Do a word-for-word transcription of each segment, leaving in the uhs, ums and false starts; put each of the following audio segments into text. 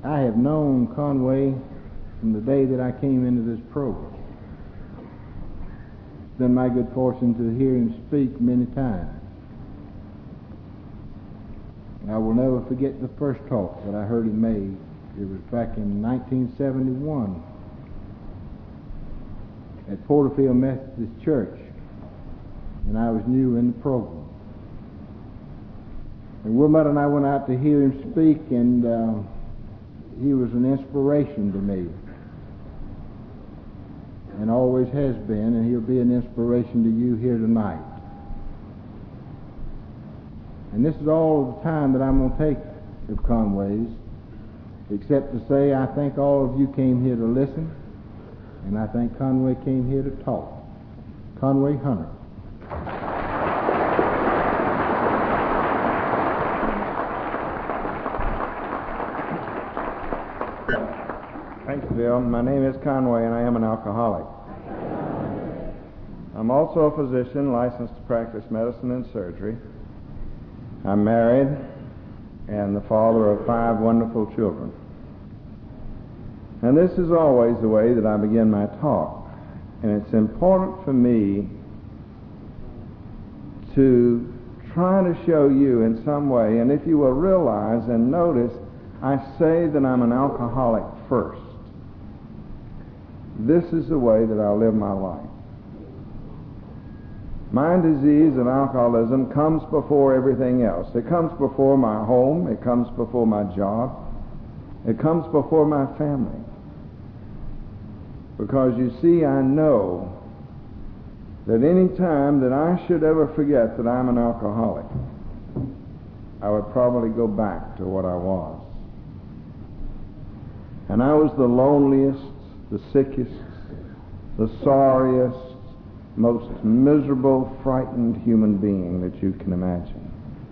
I have known Conway from the day that I came into this program. It's been my good fortune to hear him speak many times. I will never forget the first talk that I heard him make. It was back in nineteen seventy-one at Porterfield Methodist Church, and I was new in the program. And Wilmette and I went out to hear him speak, and uh, he was an inspiration to me, and always has been, and he'll be an inspiration to you here tonight. And this is all the time that I'm going to take of Conway's, except to say I think all of you came here to listen, and I think Conway came here to talk. Conway Hunter. Thanks, Bill. My name is Conway, and I am an alcoholic. I'm also a physician licensed to practice medicine and surgery. I'm married and the father of five wonderful children. And this is always the way that I begin my talk. And it's important for me to try to show you in some way, and if you will realize and notice, I say that I'm an alcoholic first. This is the way that I live my life. My disease of alcoholism comes before everything else. It comes before my home. It comes before my job. It comes before my family. Because you see, I know that any time that I should ever forget that I'm an alcoholic, I would probably go back to what I was. And I was the loneliest, the sickest, the sorriest, most miserable, frightened human being that you can imagine.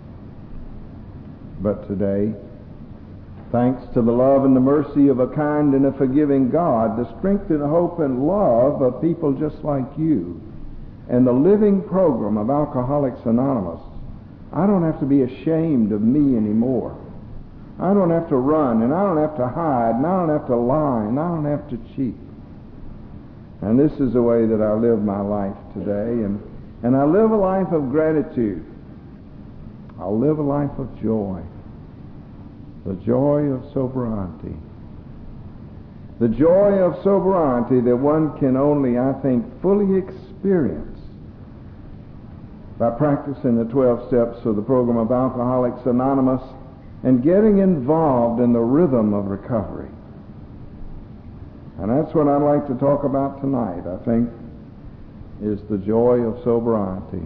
But today, thanks to the love and the mercy of a kind and a forgiving God, the strength and hope and love of people just like you, and the living program of Alcoholics Anonymous, I don't have to be ashamed of me anymore. I don't have to run, and I don't have to hide, and I don't have to lie, and I don't have to cheat. And this is the way that I live my life today, and, and I live a life of gratitude. I'll live a life of joy. The joy of sobriety. The joy of sobriety that one can only, I think, fully experience by practicing the twelve steps of the program of Alcoholics Anonymous and getting involved in the rhythm of recovery. And that's what I'd like to talk about tonight, I think, is the joy of sobriety.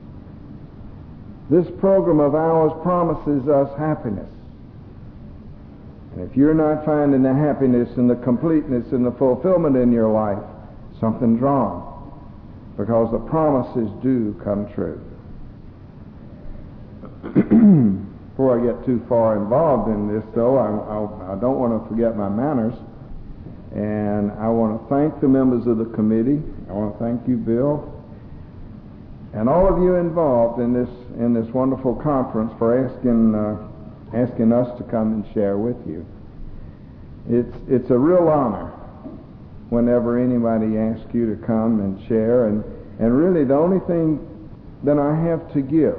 This program of ours promises us happiness. And if you're not finding the happiness and the completeness and the fulfillment in your life, something's wrong. Because the promises do come true. Before I get too far involved in this, though, I, I, I don't want to forget my manners. And I want to thank the members of the committee. I want to thank you, Bill, and all of you involved in this in this wonderful conference for asking uh, asking us to come and share with you. It's it's a real honor whenever anybody asks you to come and share, and and really the only thing that I have to give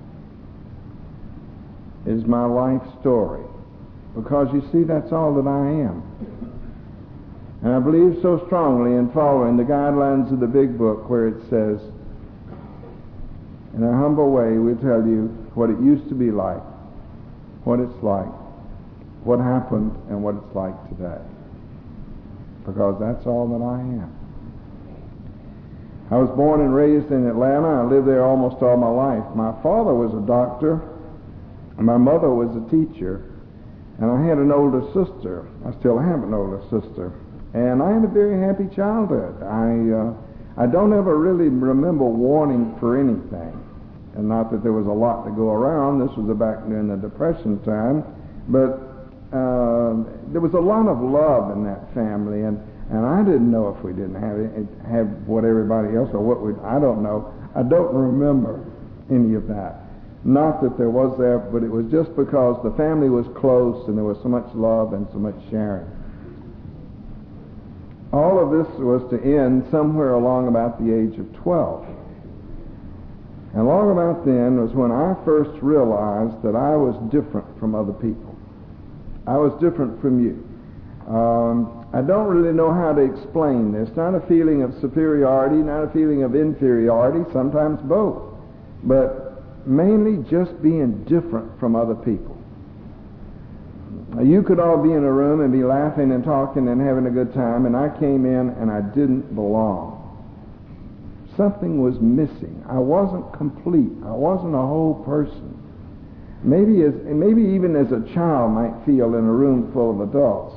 is my life story, because you see, that's all that I am. And I believe so strongly in following the guidelines of the Big Book, where it says, in a humble way, we tell you what it used to be like, what it's like, what happened, and what it's like today. Because that's all that I am. I was born and raised in Atlanta. I lived there almost all my life. My father was a doctor, and my mother was a teacher, and I had an older sister. I still have an older sister. And I had a very happy childhood. I uh, I don't ever really remember wanting for anything. And not that there was a lot to go around. This was back during the Depression time. But uh, there was a lot of love in that family. And, and I didn't know if we didn't have it, have what everybody else, or what we, I don't know. I don't remember any of that. Not that there was there, but it was just because the family was close and there was so much love and so much sharing. All of this was to end somewhere along about the age of twelve. And long about then was when I first realized that I was different from other people. I was different from you. Um, I don't really know how to explain this. Not a feeling of superiority, not a feeling of inferiority, sometimes both. But mainly just being different from other people. You could all be in a room and be laughing and talking and having a good time, and I came in and I didn't belong. Something was missing. I wasn't complete. I wasn't a whole person. Maybe as maybe even as a child might feel in a room full of adults.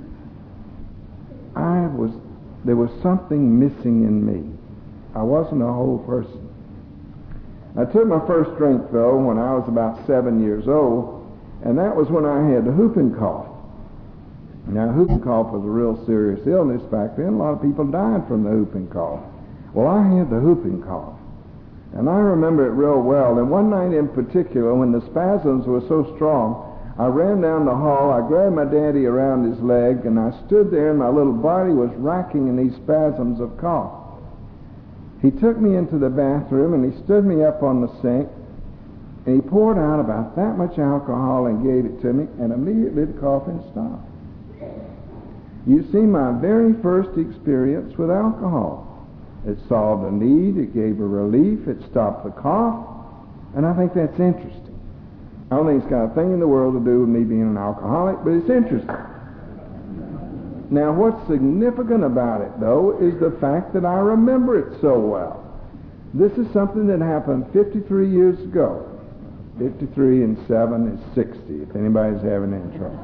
I was there was something missing in me. I wasn't a whole person. I took my first drink though when I was about seven years old. And that was when I had the whooping cough. Now, whooping cough was a real serious illness back then. A lot of people died from the whooping cough. Well, I had the whooping cough. And I remember it real well. And one night in particular, when the spasms were so strong, I ran down the hall, I grabbed my daddy around his leg, and I stood there, and my little body was racking in these spasms of cough. He took me into the bathroom, and he stood me up on the sink, and he poured out about that much alcohol and gave it to me, and immediately the coughing stopped. You see, my very first experience with alcohol. It solved a need, it gave a relief, it stopped the cough, and I think that's interesting. I don't think it's got a thing in the world to do with me being an alcoholic, but it's interesting. Now, what's significant about it, though, is the fact that I remember it so well. This is something that happened fifty-three years ago. fifty-three and seven is sixty, if anybody's having any trouble.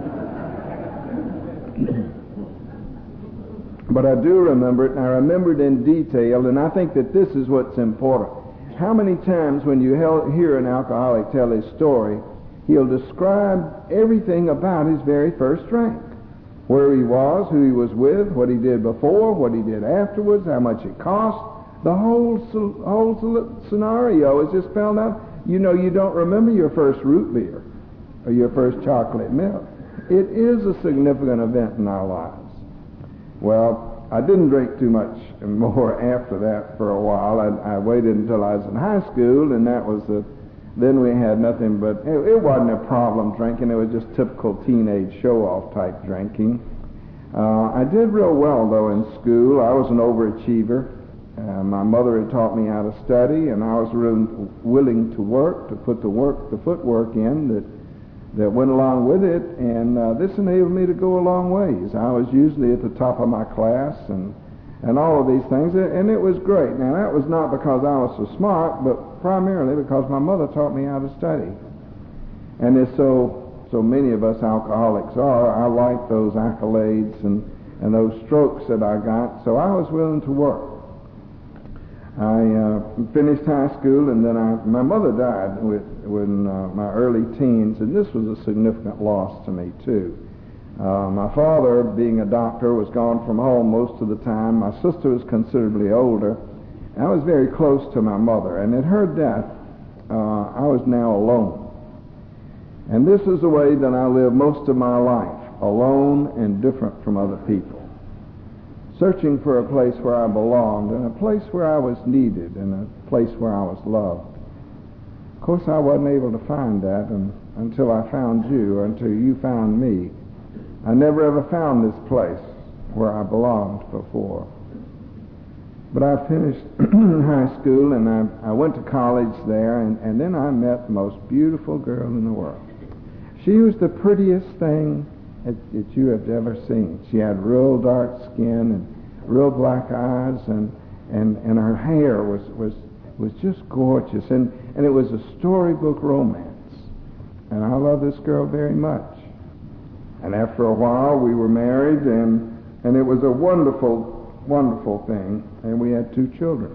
But I do remember it, and I remember it in detail, and I think that this is what's important. How many times when you hear an alcoholic tell his story, he'll describe everything about his very first drink. Where he was, who he was with, what he did before, what he did afterwards, how much it cost. The whole, whole scenario is just spelled out. You know, you don't remember your first root beer or your first chocolate milk. It is a significant event in our lives. Well, I didn't drink too much more after that for a while. I, I waited until I was in high school, and that was a, then we had nothing but, it, it wasn't a problem drinking. It was just typical teenage show-off type drinking. Uh, I did real well, though, in school. I was an overachiever. Uh, my mother had taught me how to study, and I was really willing to work, to put the work, the footwork in that that went along with it, and uh, this enabled me to go a long ways. I was usually at the top of my class, and and all of these things, and it was great. Now, that was not because I was so smart, but primarily because my mother taught me how to study. And as so so many of us alcoholics are, I like those accolades and and those strokes that I got, so I was willing to work. I uh, finished high school, and then I, my mother died with, in uh, my early teens, and this was a significant loss to me, too. Uh, my father, being a doctor, was gone from home most of the time. My sister was considerably older. I was very close to my mother, and at her death, uh, I was now alone. And this is the way that I lived most of my life, alone and different from other people. Searching for a place where I belonged, and a place where I was needed, and a place where I was loved. Of course, I wasn't able to find that and, until I found you, or until you found me. I never ever found this place where I belonged before. But I finished high school, and I, I went to college there, and, and then I met the most beautiful girl in the world. She was the prettiest thing that, that you have ever seen. She had real dark skin and real black eyes, and and, and her hair was, was was just gorgeous, and, and it was a storybook romance. And I love this girl very much. And after a while, we were married, and and it was a wonderful, wonderful thing, and we had two children.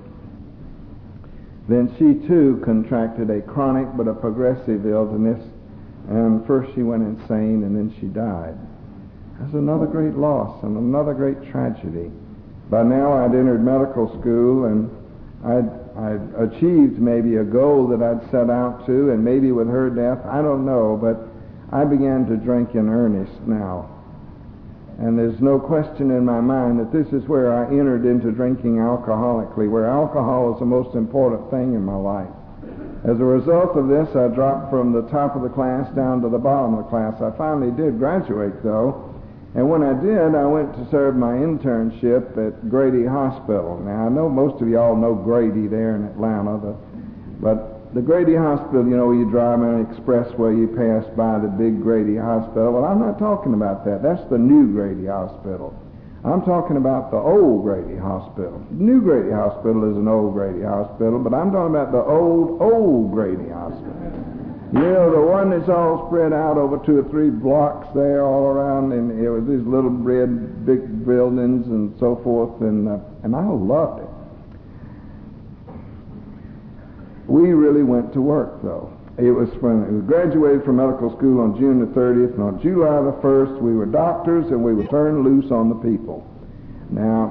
Then she too contracted a chronic but a progressive illness. And first she went insane, and then she died. That's another great loss and another great tragedy. By now I'd entered medical school, and I'd, I'd achieved maybe a goal that I'd set out to, and maybe with her death, I don't know, but I began to drink in earnest now. And there's no question in my mind that this is where I entered into drinking alcoholically, where alcohol is the most important thing in my life. As a result of this, I dropped from the top of the class down to the bottom of the class. I finally did graduate, though, and when I did, I went to serve my internship at Grady Hospital. Now, I know most of y'all know Grady there in Atlanta, the, but the Grady Hospital, you know, you drive on the expressway, you pass by the big Grady Hospital. Well, I'm not talking about that. That's the new Grady Hospital. I'm talking about the old Grady Hospital. New Grady Hospital is an old Grady Hospital, but I'm talking about the old, old Grady Hospital. You know, the one that's all spread out over two or three blocks there all around, and it was these little red big buildings and so forth, and, uh, and I loved it. We really went to work, though. It was when we graduated from medical school on June the thirtieth, and on July the first, we were doctors, and we were turned loose on the people. Now,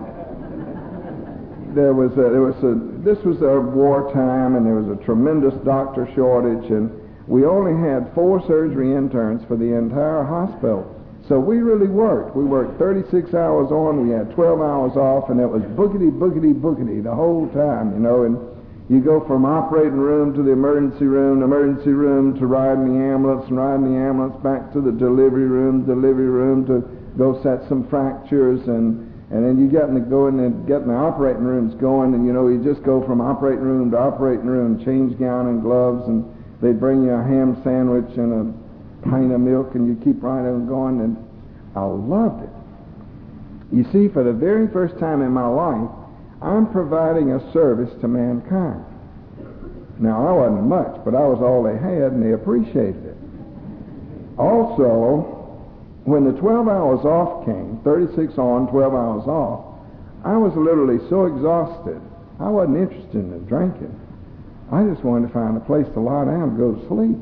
there was a, there was a, this was a wartime, and there was a tremendous doctor shortage, and we only had four surgery interns for the entire hospital. So we really worked. We worked thirty-six hours on, we had twelve hours off, and it was boogity, boogity, boogity the whole time, you know, and you go from operating room to the emergency room, emergency room to riding the ambulance, and riding the ambulance back to the delivery room, delivery room to go set some fractures, and and then you get in the going and getting the operating rooms going, and you know you just go from operating room to operating room, change gown and gloves, and they bring you a ham sandwich and a pint of milk, and you keep right on going, and I loved it. You see, for the very first time in my life, I'm providing a service to mankind. Now, I wasn't much, but I was all they had, and they appreciated it. Also, when the twelve hours off came, thirty-six on, twelve hours off, I was literally so exhausted, I wasn't interested in drinking. I just wanted to find a place to lie down and go to sleep.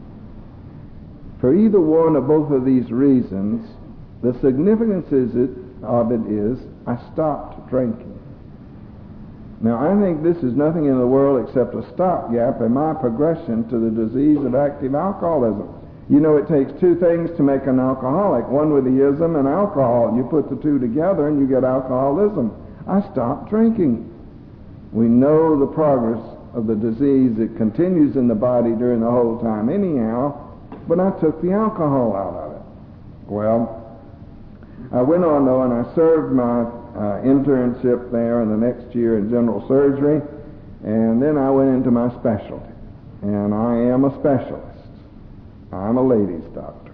For either one or both of these reasons, the significance is it, of it is I stopped drinking. Now, I think this is nothing in the world except a stopgap in my progression to the disease of active alcoholism. You know, it takes two things to make an alcoholic, one with the ism and alcohol. You put the two together and you get alcoholism. I stopped drinking. We know the progress of the disease. It continues in the body during the whole time anyhow, but I took the alcohol out of it. Well, I went on, though, and I served my uh, internship there in the next year in general surgery, and then I went into my specialty, and I am a specialist. I'm a ladies' doctor.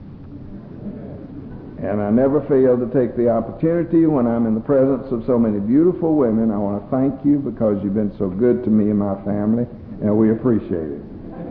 And I never fail to take the opportunity when I'm in the presence of so many beautiful women. I want to thank you because you've been so good to me and my family, and we appreciate it.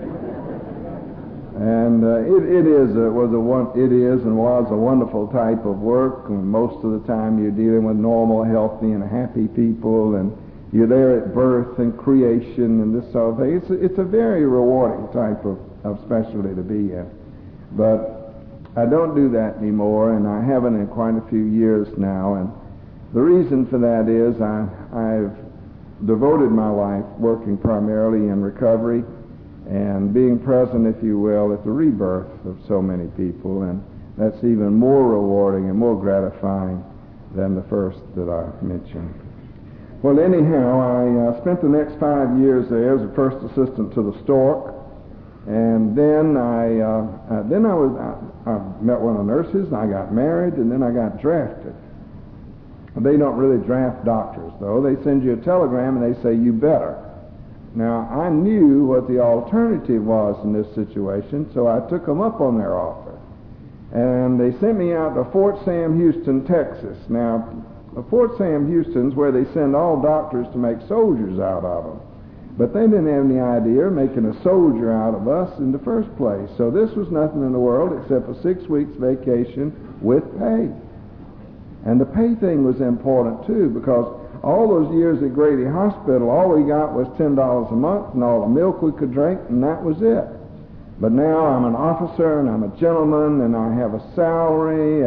And uh, it, it is a, was a one, it is and was a wonderful type of work. And most of the time, you're dealing with normal, healthy, and happy people, and you're there at birth and creation and this sort of thing. It's a, it's a very rewarding type of, of specialty to be in. But I don't do that anymore, and I haven't in quite a few years now. And the reason for that is I, I've devoted my life working primarily in recovery and being present, if you will, at the rebirth of so many people, and that's even more rewarding and more gratifying than the first that I mentioned. Well, anyhow, I uh, spent the next five years there as a first assistant to the Stork, and then I uh, uh, then I was I, I met one of the nurses, and I got married, and then I got drafted. They don't really draft doctors, though. They send you a telegram, and they say, you better. Now, I knew what the alternative was in this situation, so I took them up on their offer. And they sent me out to Fort Sam Houston, Texas. Now, Fort Sam Houston's where they send all doctors to make soldiers out of them. But they didn't have any idea of making a soldier out of us in the first place. So this was nothing in the world except a six weeks vacation with pay. And the pay thing was important, too, because all those years at Grady Hospital, all we got was ten dollars a month and all the milk we could drink, and that was it. But now I'm an officer, and I'm a gentleman, and I have a salary, and,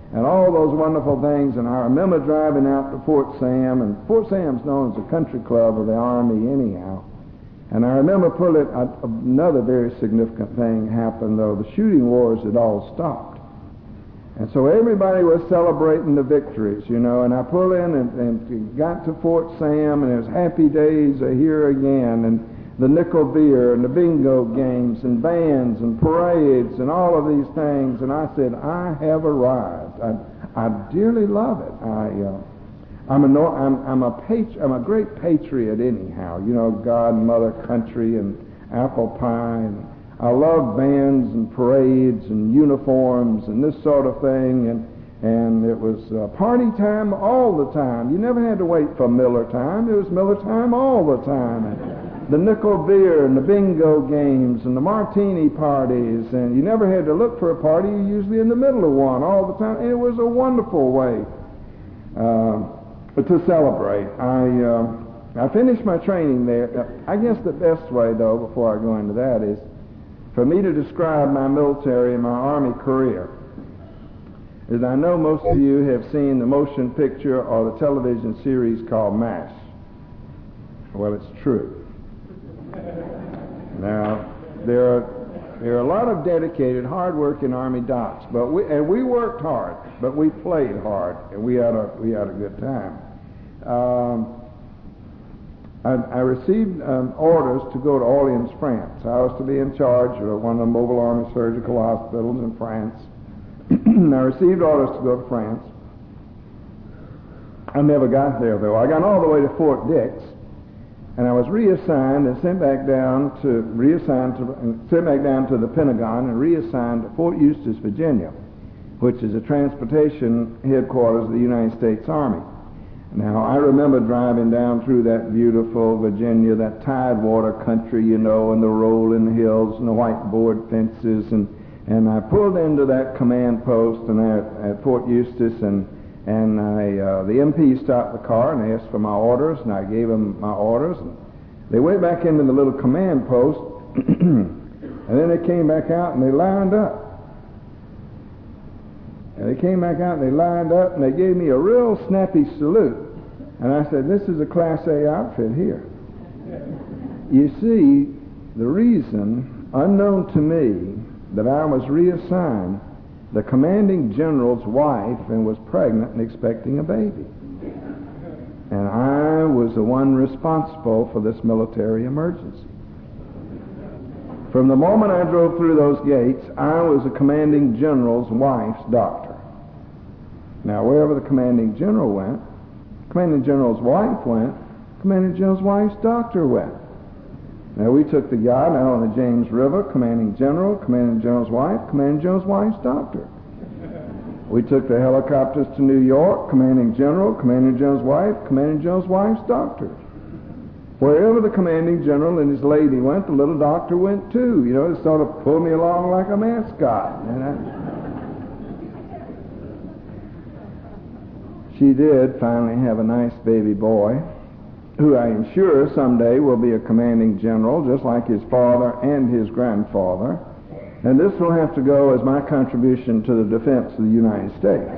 and all those wonderful things. And I remember driving out to Fort Sam, and Fort Sam's known as a country club of the Army anyhow. And I remember pulling, uh, another very significant thing happened though. The shooting wars had all stopped. And so everybody was celebrating the victories, you know, and I pulled in and, and got to Fort Sam, and it was happy days are here again, and the nickel beer and the bingo games and bands and parades and all of these things. And I said, I have arrived. I, I dearly love it. I, uh, I'm a, I'm, I'm a patri- I'm a great patriot anyhow, you know, God, mother, country, and apple pie, and I love bands and parades and uniforms and this sort of thing, and and it was uh, party time all the time. You never had to wait for Miller time. It was Miller time all the time. And the nickel beer and the bingo games and the martini parties, and you never had to look for a party. You're usually in the middle of one all the time. And it was a wonderful way uh, to celebrate. I uh, I finished my training there. I guess the best way, though, before I go into that, is for me to describe my military and my Army career, is I know most of you have seen the motion picture or the television series called MASH. Well, it's true. Now, there are there are a lot of dedicated, hard-working Army docs, but we and we worked hard, but we played hard, and we had a we had a good time. Um, I, I received um, orders to go to Orleans, France. I was to be in charge of one of the mobile Army surgical hospitals in France. I received orders to go to France. I never got there, though. I got all the way to Fort Dix, and I was reassigned and sent back down to reassigned to and sent back down to the Pentagon and reassigned to Fort Eustis, Virginia, which is a transportation headquarters of the United States Army. Now, I remember driving down through that beautiful Virginia, that tidewater country, you know, and the rolling hills and the white board fences, and, and I pulled into that command post and at, at Fort Eustis, and and I uh, the M P stopped the car and asked for my orders, and I gave them my orders. And they went back into the little command post, and then they came back out and they lined up. And they came back out and they lined up and they gave me a real snappy salute. And I said, this is a Class A outfit here. You see, the reason, unknown to me, that I was reassigned, the commanding general's wife and was pregnant and expecting a baby. And I was the one responsible for this military emergency. From the moment I drove through those gates, I was the commanding general's wife's doctor. Now, wherever the commanding general went, commanding general's wife went, commanding general's wife's doctor went. Now, we took the yacht out on the James River, commanding general, commanding general's wife, commanding general's wife's doctor. We took the helicopters to New York, commanding general, commanding general's wife, commanding general's wife's doctor. Wherever the commanding general and his lady went, the little doctor went too. You know, it sort of pulled me along like a mascot. And I, she did finally have a nice baby boy, who I am sure someday will be a commanding general, just like his father and his grandfather. And this will have to go as my contribution to the defense of the United States.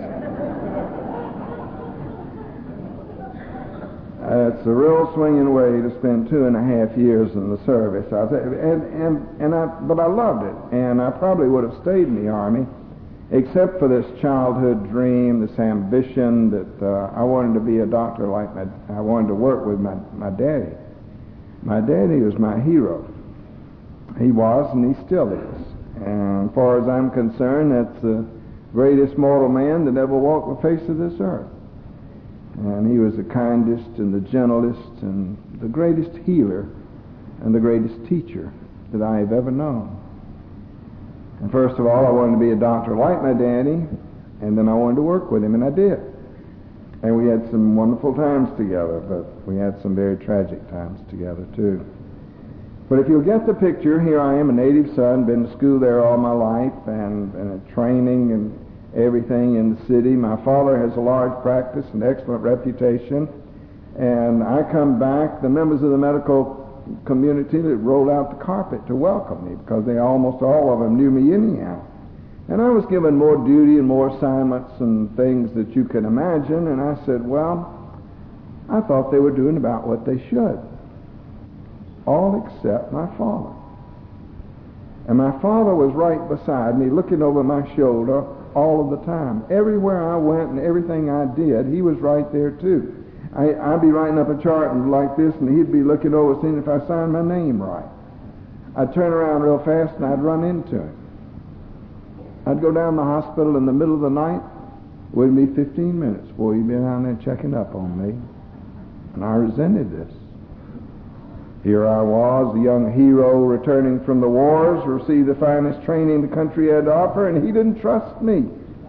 Uh, it's a real swinging way to spend two and a half years in the service. I was, and, and, and I, but I loved it, and I probably would have stayed in the Army, except for this childhood dream, this ambition that uh, I wanted to be a doctor like my, I wanted to work with my, my daddy. My daddy was my hero. He was, and he still is. And as far as I'm concerned, that's the greatest mortal man that ever walked the face of this earth. And he was the kindest and the gentlest and the greatest healer and the greatest teacher that I have ever known. And first of all, I wanted to be a doctor like my daddy, and then I wanted to work with him, and I did. And we had some wonderful times together, but we had some very tragic times together, too. But if you'll get the picture, here I am, a native son, been to school there all my life, and, and training and everything in the city. My father has a large practice, an excellent reputation, and I come back, the members of the medical community that rolled out the carpet to welcome me, because they almost all of them knew me anyhow. And I was given more duty and more assignments and things that you can imagine, and I said, well, I thought they were doing about what they should. All except my father. And my father was right beside me, looking over my shoulder all of the time. Everywhere I went and everything I did, he was right there too. I, I'd be writing up a chart and like this, and he'd be looking over, seeing if I signed my name right. I'd turn around real fast and I'd run into him. I'd go down to the hospital in the middle of the night. It wouldn't be fifteen minutes before he'd be down there checking up on me. And I resented this. Here I was, a young hero returning from the wars, received the finest training the country had to offer, and he didn't trust me.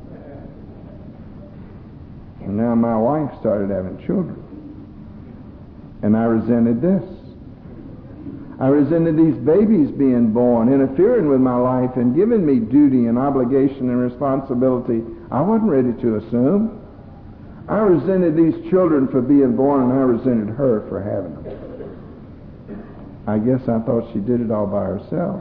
And now my wife started having children. And I resented this. I resented these babies being born, interfering with my life and giving me duty and obligation and responsibility I wasn't ready to assume. I resented these children for being born, and I resented her for having them. I guess I thought she did it all by herself.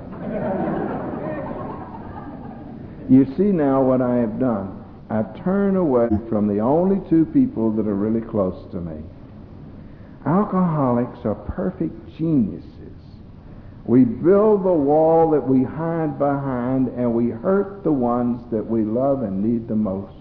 You see now what I have done. I've turned away from the only two people that are really close to me. Alcoholics are perfect geniuses. We build the wall that we hide behind, and we hurt the ones that we love and need the most.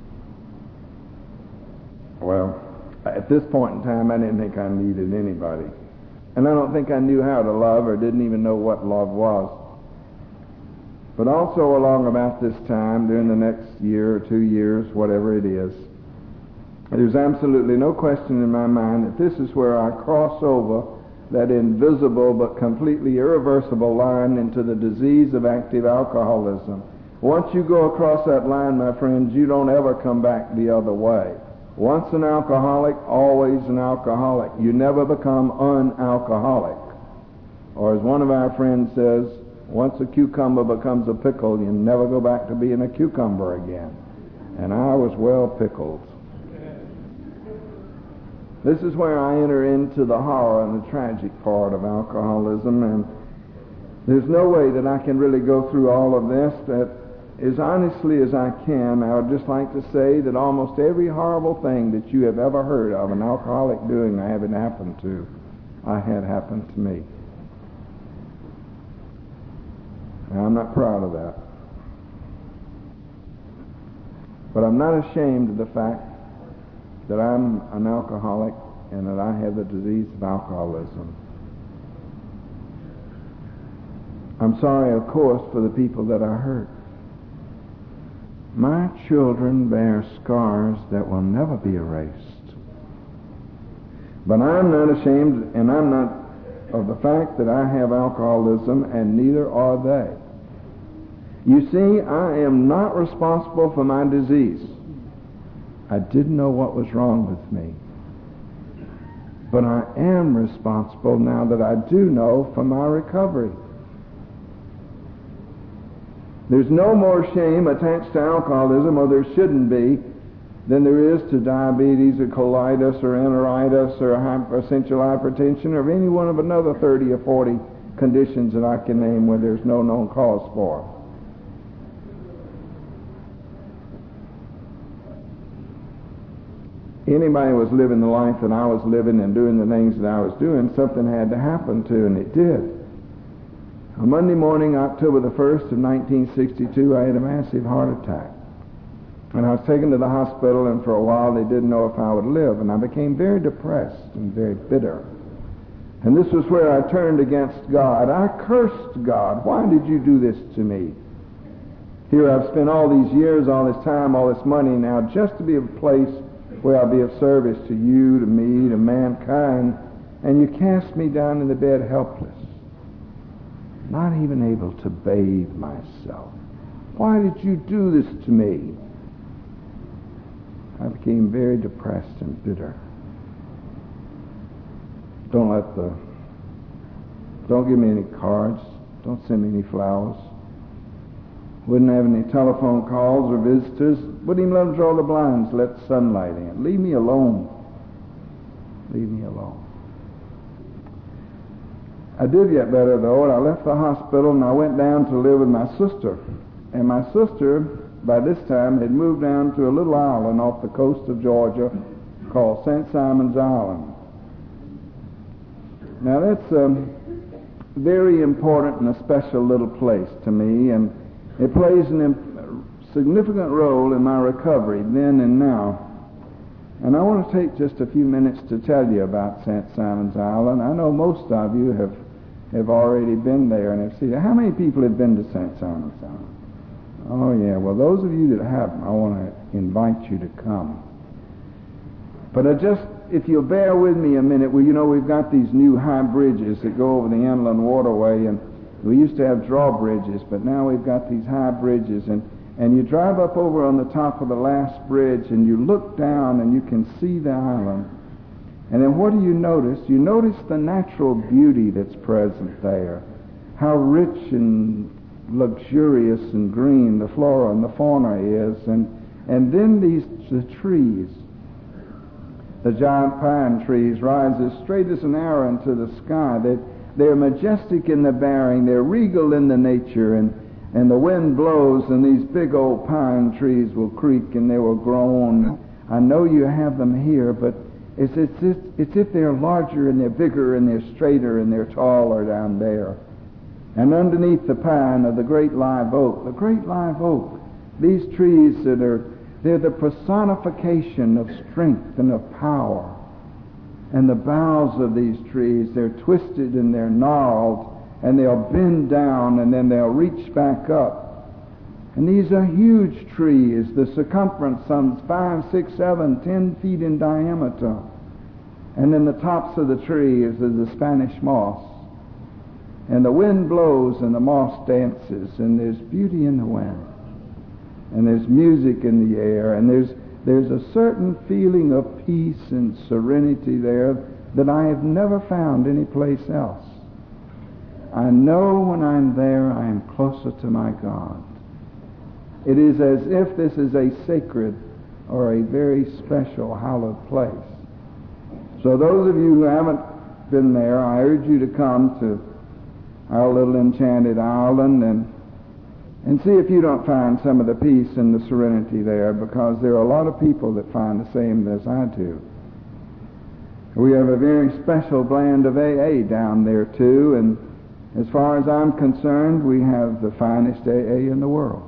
Well, at this point in time, I didn't think I needed anybody. And I don't think I knew how to love or didn't even know what love was. But also along about this time, during the next year or two years, whatever it is, there's absolutely no question in my mind that this is where I cross over that invisible but completely irreversible line into the disease of active alcoholism. Once you go across that line, my friends, you don't ever come back the other way. Once an alcoholic, always an alcoholic. You never become un-alcoholic. Or as one of our friends says, once a cucumber becomes a pickle, you never go back to being a cucumber again. And I was well pickled. This is where I enter into the horror and the tragic part of alcoholism, and there's no way that I can really go through all of this. That as honestly as I can, I would just like to say that almost every horrible thing that you have ever heard of an alcoholic doing, I haven't happened to. I had happened to me. Now, I'm not proud of that. But I'm not ashamed of the fact that I'm an alcoholic and that I have the disease of alcoholism. I'm sorry, of course, for the people that I hurt. My children bear scars that will never be erased. But I'm not ashamed, and I'm not of the fact that I have alcoholism, and neither are they. You see, I am not responsible for my disease. I didn't know what was wrong with me. But I am responsible now that I do know for my recovery. There's no more shame attached to alcoholism, or there shouldn't be, than there is to diabetes or colitis or enteritis or essential hypertension or any one of another thirty or forty conditions that I can name where there's no known cause for. Anybody was living the life that I was living and doing the things that I was doing, something had to happen to, and it did. On Monday morning, October the first of nineteen sixty-two, I had a massive heart attack. And I was taken to the hospital, and for a while they didn't know if I would live, and I became very depressed and very bitter. And this was where I turned against God. I cursed God. Why did you do this to me? Here I've spent all these years, all this time, all this money now, just to be a place where I'll be of service to you, to me, to mankind, and you cast me down in the bed helpless, not even able to bathe myself. Why did you do this to me? I became very depressed and bitter. Don't let the, don't give me any cards. Don't send me any flowers. Wouldn't have any telephone calls or visitors. Wouldn't even let them draw the blinds, let sunlight in. Leave me alone. Leave me alone. I did get better, though, and I left the hospital and I went down to live with my sister. and my sister, by this time, had moved down to a little island off the coast of Georgia called Saint Simon's Island. Now, that's a very important and a special little place to me, and it plays a imp- significant role in my recovery then and now. And I want to take just a few minutes to tell you about Saint Simon's Island. I know most of you have have already been there and have seen it. How many people have been to Saint Simon's Island? Oh, yeah. Well, those of you that haven't, I want to invite you to come. But I just, if you'll bear with me a minute, well, you know, we've got these new high bridges that go over the inland waterway, and we used to have drawbridges, but now we've got these high bridges, and, and you drive up over on the top of the last bridge, and you look down, and you can see the island. And then what do you notice? You notice the natural beauty that's present there, how rich and luxurious and green the flora and the fauna is, and and then these the trees. The giant pine trees rise as straight as an arrow into the sky. They, they're majestic in the bearing, they're regal in the nature, and, and the wind blows and these big old pine trees will creak and they will groan. I know you have them here, but it's, it's, it's, it's if they're larger and they're bigger and they're straighter and they're taller down there. And underneath the pine of the great live oak, the great live oak, these trees that are, they're the personification of strength and of power. And the boughs of these trees, they're twisted and they're gnarled, and they'll bend down and then they'll reach back up. And these are huge trees, the circumference some five, six, seven, ten feet in diameter. And in the tops of the trees is the Spanish moss. And the wind blows and the moss dances, and there's beauty in the wind. And there's music in the air, and there's there's a certain feeling of peace and serenity there that I have never found anyplace else. I know when I'm there I am closer to my God. It is as if this is a sacred or a very special hallowed place. So those of you who haven't been there, I urge you to come to our little enchanted island and And see if you don't find some of the peace and the serenity there, because there are a lot of people that find the same as I do. We have a very special brand of A A down there too, and as far as I'm concerned, we have the finest A A in the world.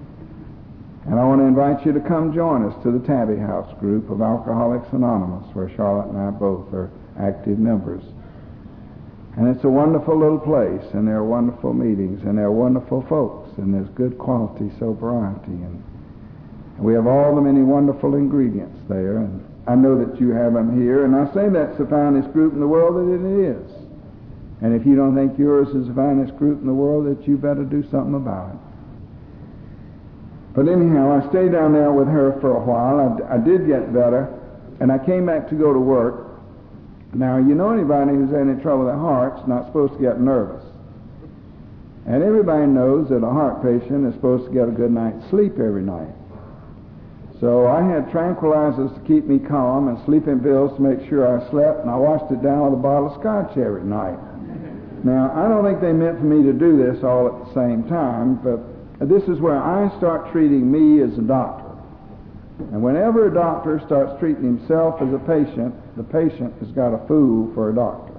And I want to invite you to come join us to the Tabby House group of Alcoholics Anonymous, where Charlotte and I both are active members. And it's a wonderful little place, and there are wonderful meetings, and there are wonderful folks, and there's good quality sobriety, and we have all the many wonderful ingredients there, and I know that you have them here, and I say that's the finest group in the world that it is. And if you don't think yours is the finest group in the world, that you better do something about it. But anyhow, I stayed down there with her for a while. I, I did get better, and I came back to go to work. Now, you know, anybody who's had any trouble with their heart's not supposed to get nervous. And everybody knows that a heart patient is supposed to get a good night's sleep every night. So I had tranquilizers to keep me calm and sleeping pills to make sure I slept, and I washed it down with a bottle of scotch every night. Now, I don't think they meant for me to do this all at the same time, but this is where I start treating me as a doctor. And whenever a doctor starts treating himself as a patient, the patient has got a fool for a doctor.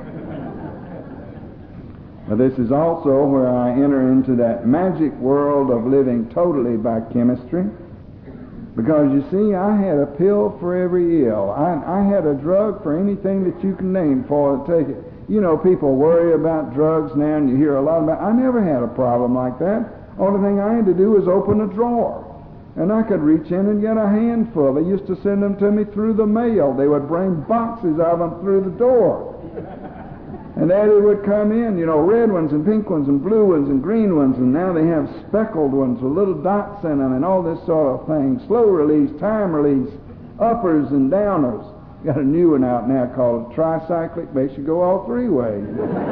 Now, this is also where I enter into that magic world of living totally by chemistry. Because, you see, I had a pill for every ill. I, I had a drug for anything that you can name for to take it. You know, people worry about drugs now, and you hear a lot about it. I never had a problem like that. Only thing I had to do was open a drawer. And I could reach in and get a handful. They used to send them to me through the mail. They would bring boxes of them through the door. And there they would come in, you know, red ones and pink ones and blue ones and green ones. And now they have speckled ones with little dots in them and all this sort of thing. Slow release, time release, uppers and downers. Got a new one out now called tricyclic. Makes you go all three ways.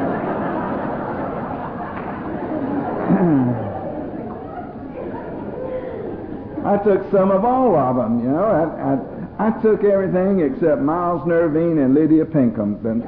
I took some of all of them, you know. I, I, I took everything except Miles Nervine and Lydia Pinkham. And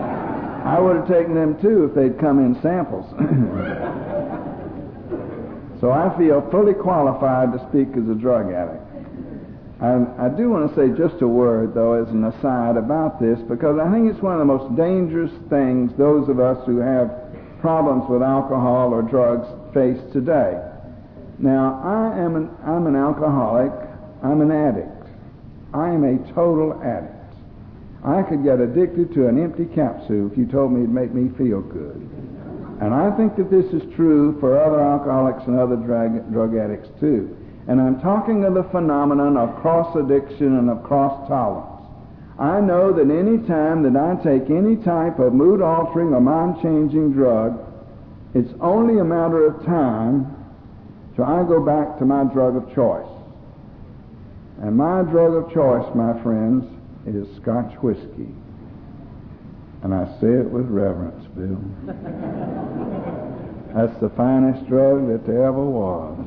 I would have taken them too if they'd come in samples. So I feel fully qualified to speak as a drug addict. I, I do want to say just a word, though, as an aside about this, because I think it's one of the most dangerous things those of us who have problems with alcohol or drugs face today. Now, I am an, I'm an alcoholic. I'm an addict. I am a total addict. I could get addicted to an empty capsule if you told me it'd make me feel good. And I think that this is true for other alcoholics and other drug, drug addicts too. And I'm talking of the phenomenon of cross-addiction and of cross-tolerance. I know that any time that I take any type of mood-altering or mind-changing drug, it's only a matter of time till I go back to my drug of choice. And my drug of choice, my friends, is Scotch whiskey. And I say it with reverence, Bill. That's the finest drug that there ever was.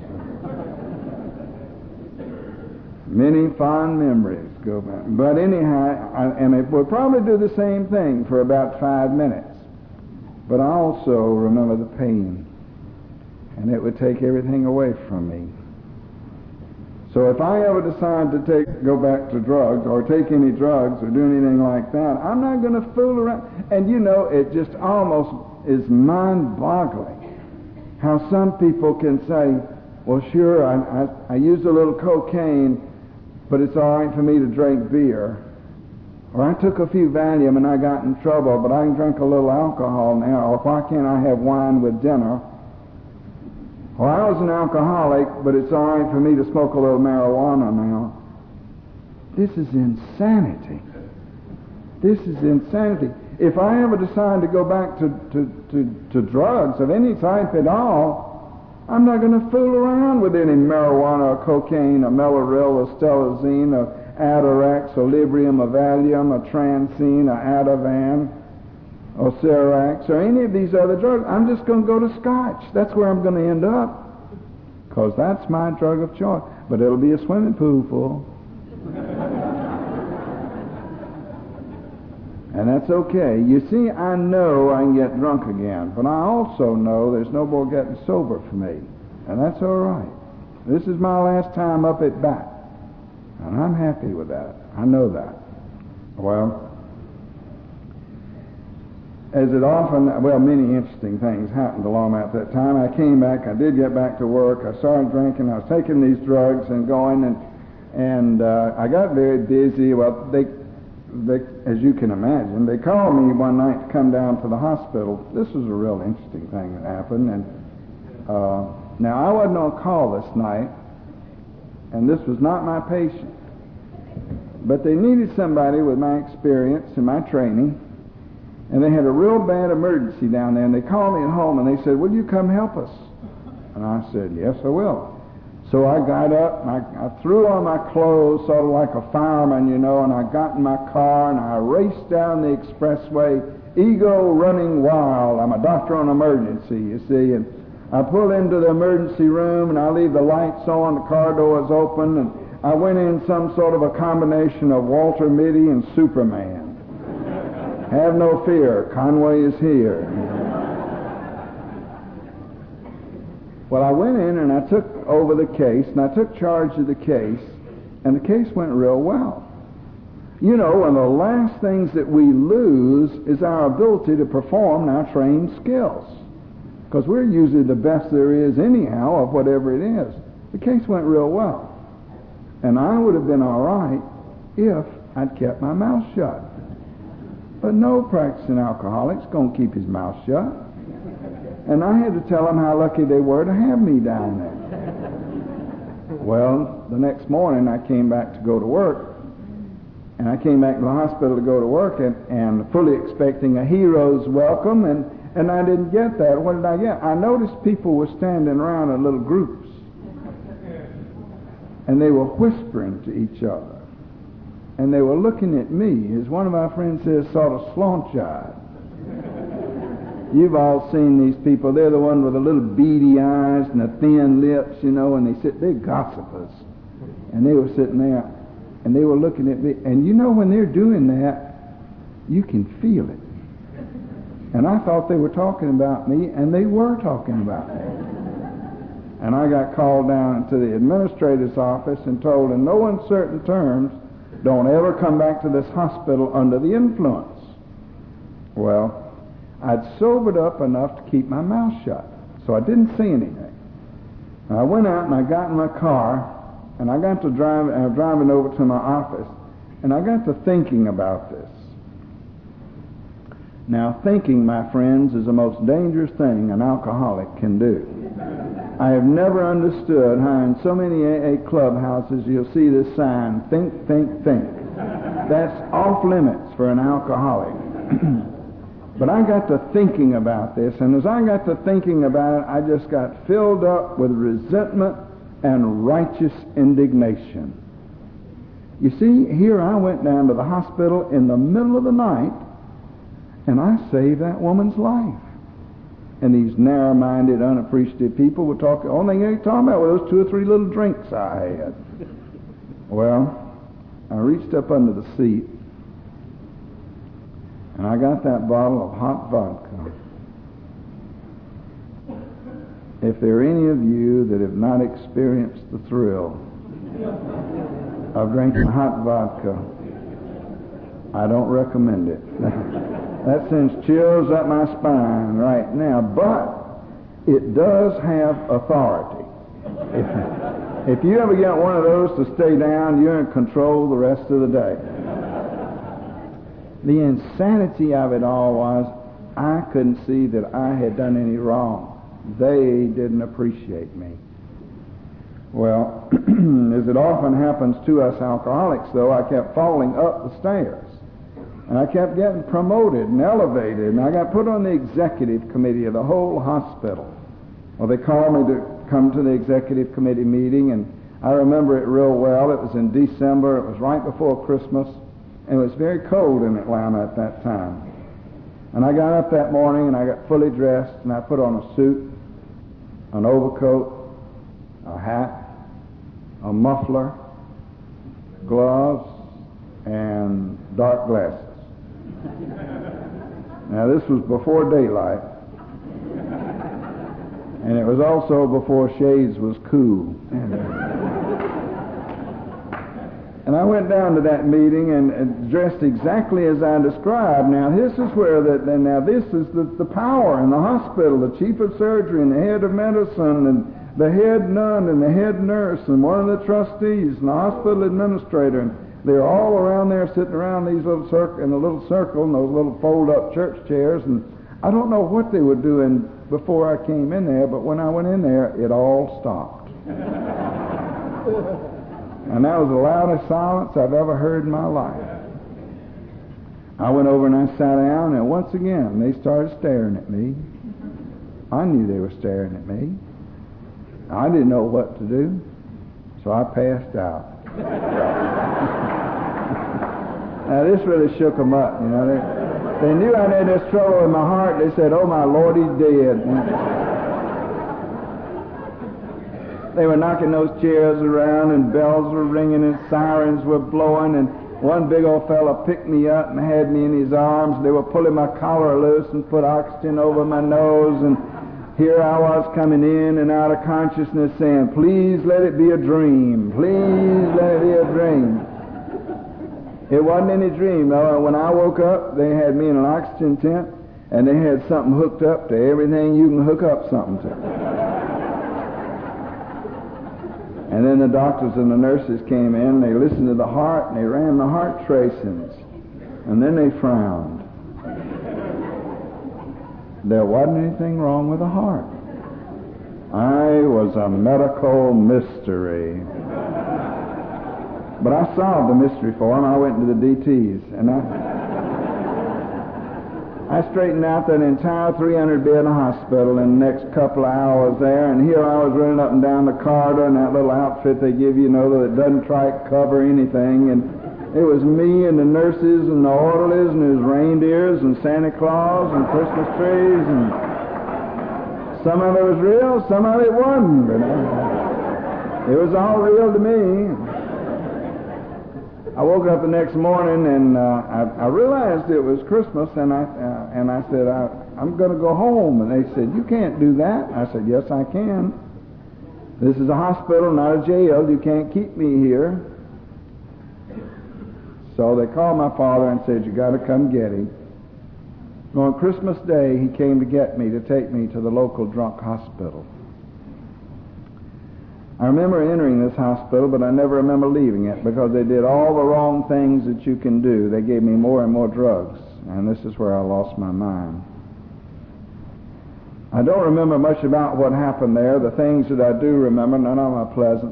Many fond memories go back. But anyhow, I, and it will probably do the same thing for about five minutes. But I also remember the pain. And it would take everything away from me. So if I ever decide to take, go back to drugs or take any drugs or do anything like that, I'm not going to fool around. And you know, it just almost is mind-boggling how some people can say, well, sure, I, I, I use a little cocaine, but it's all right for me to drink beer. Or I took a few Valium and I got in trouble, but I can drink a little alcohol now. Or why can't I have wine with dinner? Or I was an alcoholic, but it's all right for me to smoke a little marijuana now. This is insanity. This is insanity. If I ever decide to go back to, to, to, to drugs of any type at all, I'm not going to fool around with any marijuana or cocaine or Mellaril or Stelazine or Atarax or Librium or Valium or Transcene or Ativan or Cerax or any of these other drugs. I'm just going to go to Scotch. That's where I'm going to end up, because that's my drug of choice. But it'll be a swimming pool full. And that's okay. You see, I know I can get drunk again, but I also know there's no more getting sober for me. And that's all right. This is my last time up at bat. And I'm happy with that. I know that. Well, as it often, well, many interesting things happened along at that time. I came back, I did get back to work, I started drinking, I was taking these drugs and going, and and uh, I got very busy. Well, they, they, as you can imagine, they called me one night to come down to the hospital. This was a real interesting thing that happened, and uh, now I wasn't on call this night, and this was not my patient, but they needed somebody with my experience and my training. And they had a real bad emergency down there, and they called me at home, and they said, will you come help us? And I said, yes, I will. So I got up, and I, I threw on my clothes, sort of like a fireman, you know, and I got in my car, and I raced down the expressway, ego running wild. I'm a doctor on emergency, you see, and I pulled into the emergency room, and I leave the lights on, the car doors open, and I went in some sort of a combination of Walter Mitty and Superman. Have no fear, Conway is here. Well, I went in and I took over the case, and I took charge of the case, and the case went real well. You know, one of the last things that we lose is our ability to perform our trained skills, because we're usually the best there is anyhow of whatever it is. The case went real well, and I would have been all right if I'd kept my mouth shut. But no practicing alcoholic's going to keep his mouth shut. And I had to tell them how lucky they were to have me down there. Well, the next morning I came back to go to work. And I came back to the hospital to go to work and, and fully expecting a hero's welcome. And, and I didn't get that. What did I get? I noticed people were standing around in little groups. And they were whispering to each other. And they were looking at me, as one of my friends says, sort of slant-eyed. You've all seen these people. They're the one with the little beady eyes and the thin lips, you know, and they sit, they're gossipers. And they were sitting there, and they were looking at me. And you know, when they're doing that, you can feel it. And I thought they were talking about me, and they were talking about me. And I got called down to the administrator's office and told in no uncertain terms, don't ever come back to this hospital under the influence. Well, I'd sobered up enough to keep my mouth shut, so I didn't say anything. And I went out and I got in my car, and I got to drive, uh, driving over to my office, and I got to thinking about this. Now, thinking, my friends, is the most dangerous thing an alcoholic can do. I have never understood how in so many A A clubhouses you'll see this sign, think, think, think. That's off limits for an alcoholic. But I got to thinking about this, and as I got to thinking about it, I just got filled up with resentment and righteous indignation. You see, here I went down to the hospital in the middle of the night, and I saved that woman's life. And these narrow-minded, unappreciative people were talking, only thing they were talking about were those two or three little drinks I had. Well, I reached up under the seat, and I got that bottle of hot vodka. If there are any of you that have not experienced the thrill of drinking hot vodka, I don't recommend it. That sends chills up my spine right now, but it does have authority. If, if you ever get one of those to stay down, you're in control the rest of the day. The insanity of it all was I couldn't see that I had done any wrong. They didn't appreciate me. Well, as it often happens to us alcoholics, though, I kept falling up the stairs. And I kept getting promoted and elevated, and I got put on the executive committee of the whole hospital. Well, they called me to come to the executive committee meeting, and I remember it real well. It was in December. It was right before Christmas, and it was very cold in Atlanta at that time. And I got up that morning, and I got fully dressed, and I put on a suit, an overcoat, a hat, a muffler, gloves, and dark glasses. Now, this was before daylight, and it was also before shades was cool. And I went down to that meeting and, and dressed exactly as I described. Now, this is where the, now this is the, the power in the hospital, the chief of surgery and the head of medicine and the head nun and the head nurse and one of the trustees and the hospital administrator. And they're all around there sitting around these little circle in the little circle in those little fold-up church chairs. And I don't know what they were doing before I came in there, but when I went in there, it all stopped. And that was the loudest silence I've ever heard in my life. I went over and I sat down, and once again, they started staring at me. I knew they were staring at me. I didn't know what to do, so I passed out. Now, this really shook them up, you know. They, they knew I had this trouble in my heart. They said, oh, my Lord, he's dead. They were knocking those chairs around, and bells were ringing, and sirens were blowing, and one big old fella picked me up and had me in his arms. They were pulling my collar loose and put oxygen over my nose, and here I was coming in and out of consciousness saying, please let it be a dream. Please let it be a dream. It wasn't any dream, though. When I woke up, they had me in an oxygen tent, and they had something hooked up to everything you can hook up something to. And then the doctors and the nurses came in, they listened to the heart, and they ran the heart tracings. And then they frowned. There wasn't anything wrong with the heart. I was a medical mystery. But I solved the mystery for him. I went to the D Ts, and I I straightened out that entire three hundred bed hospital in the next couple of hours there, and here I was running up and down the corridor in that little outfit they give you, you know, that doesn't try to cover anything, and it was me and the nurses and the orderlies, and there's reindeers and Santa Claus and Christmas trees, and some of it was real, some of it wasn't, but it was all real to me. I woke up the next morning, and uh, I, I realized it was Christmas, and I uh, and I said, I, I'm going to go home. And they said, you can't do that. I said, yes, I can. This is a hospital, not a jail. You can't keep me here. So they called my father and said, you got to come get him. On Christmas Day, he came to get me, to take me to the local drunk hospital. I remember entering this hospital, but I never remember leaving it because they did all the wrong things that you can do. They gave me more and more drugs, and this is where I lost my mind. I don't remember much about what happened there. The things that I do remember, none of them are pleasant.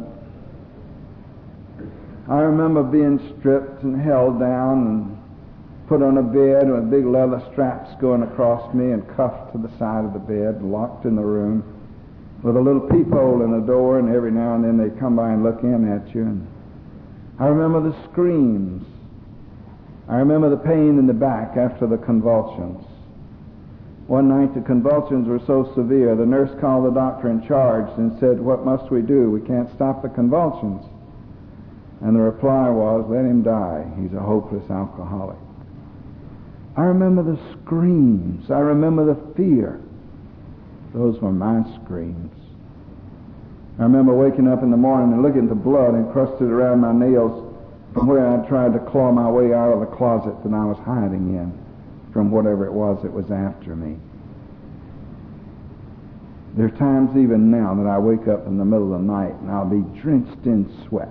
I remember being stripped and held down and put on a bed with big leather straps going across me and cuffed to the side of the bed, locked in the room, with a little peephole in the door, and every now and then they'd come by and look in at you. And I remember the screams. I remember the pain in the back after the convulsions. One night the convulsions were so severe, the nurse called the doctor in charge and said, what must we do? We can't stop the convulsions. And the reply was, let him die. He's a hopeless alcoholic. I remember the screams. I remember the fear. Those were my screams. I remember waking up in the morning and looking at the blood encrusted around my nails from where I tried to claw my way out of the closet that I was hiding in from whatever it was that was after me. There are times even now that I wake up in the middle of the night and I'll be drenched in sweat.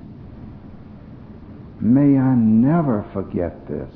May I never forget this.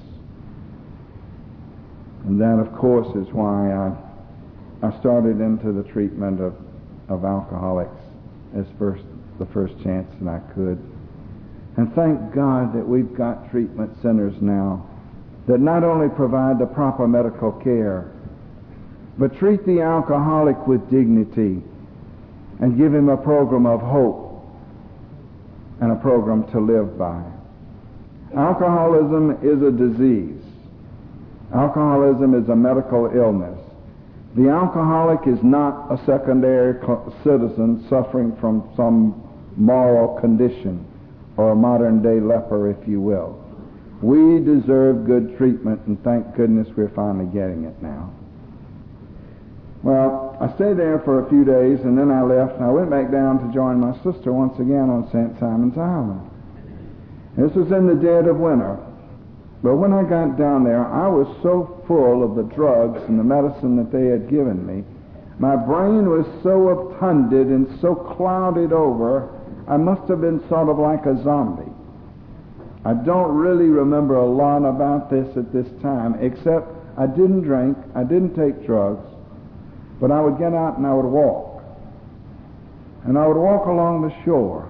And that, of course, is why I I started into the treatment of, of alcoholics as first the first chance that I could. And thank God that we've got treatment centers now that not only provide the proper medical care, but treat the alcoholic with dignity and give him a program of hope and a program to live by. Alcoholism is a disease. Alcoholism is a medical illness. The alcoholic is not a secondary citizen suffering from some moral condition or a modern-day leper, if you will. We deserve good treatment, and thank goodness we're finally getting it now. Well, I stayed there for a few days, and then I left, and I went back down to join my sister once again on Saint Simon's Island. This was in the dead of winter. But when I got down there, I was so full of the drugs and the medicine that they had given me. My brain was so obtunded and so clouded over, I must have been sort of like a zombie. I don't really remember a lot about this at this time, except I didn't drink, I didn't take drugs, but I would get out and I would walk. And I would walk along the shore.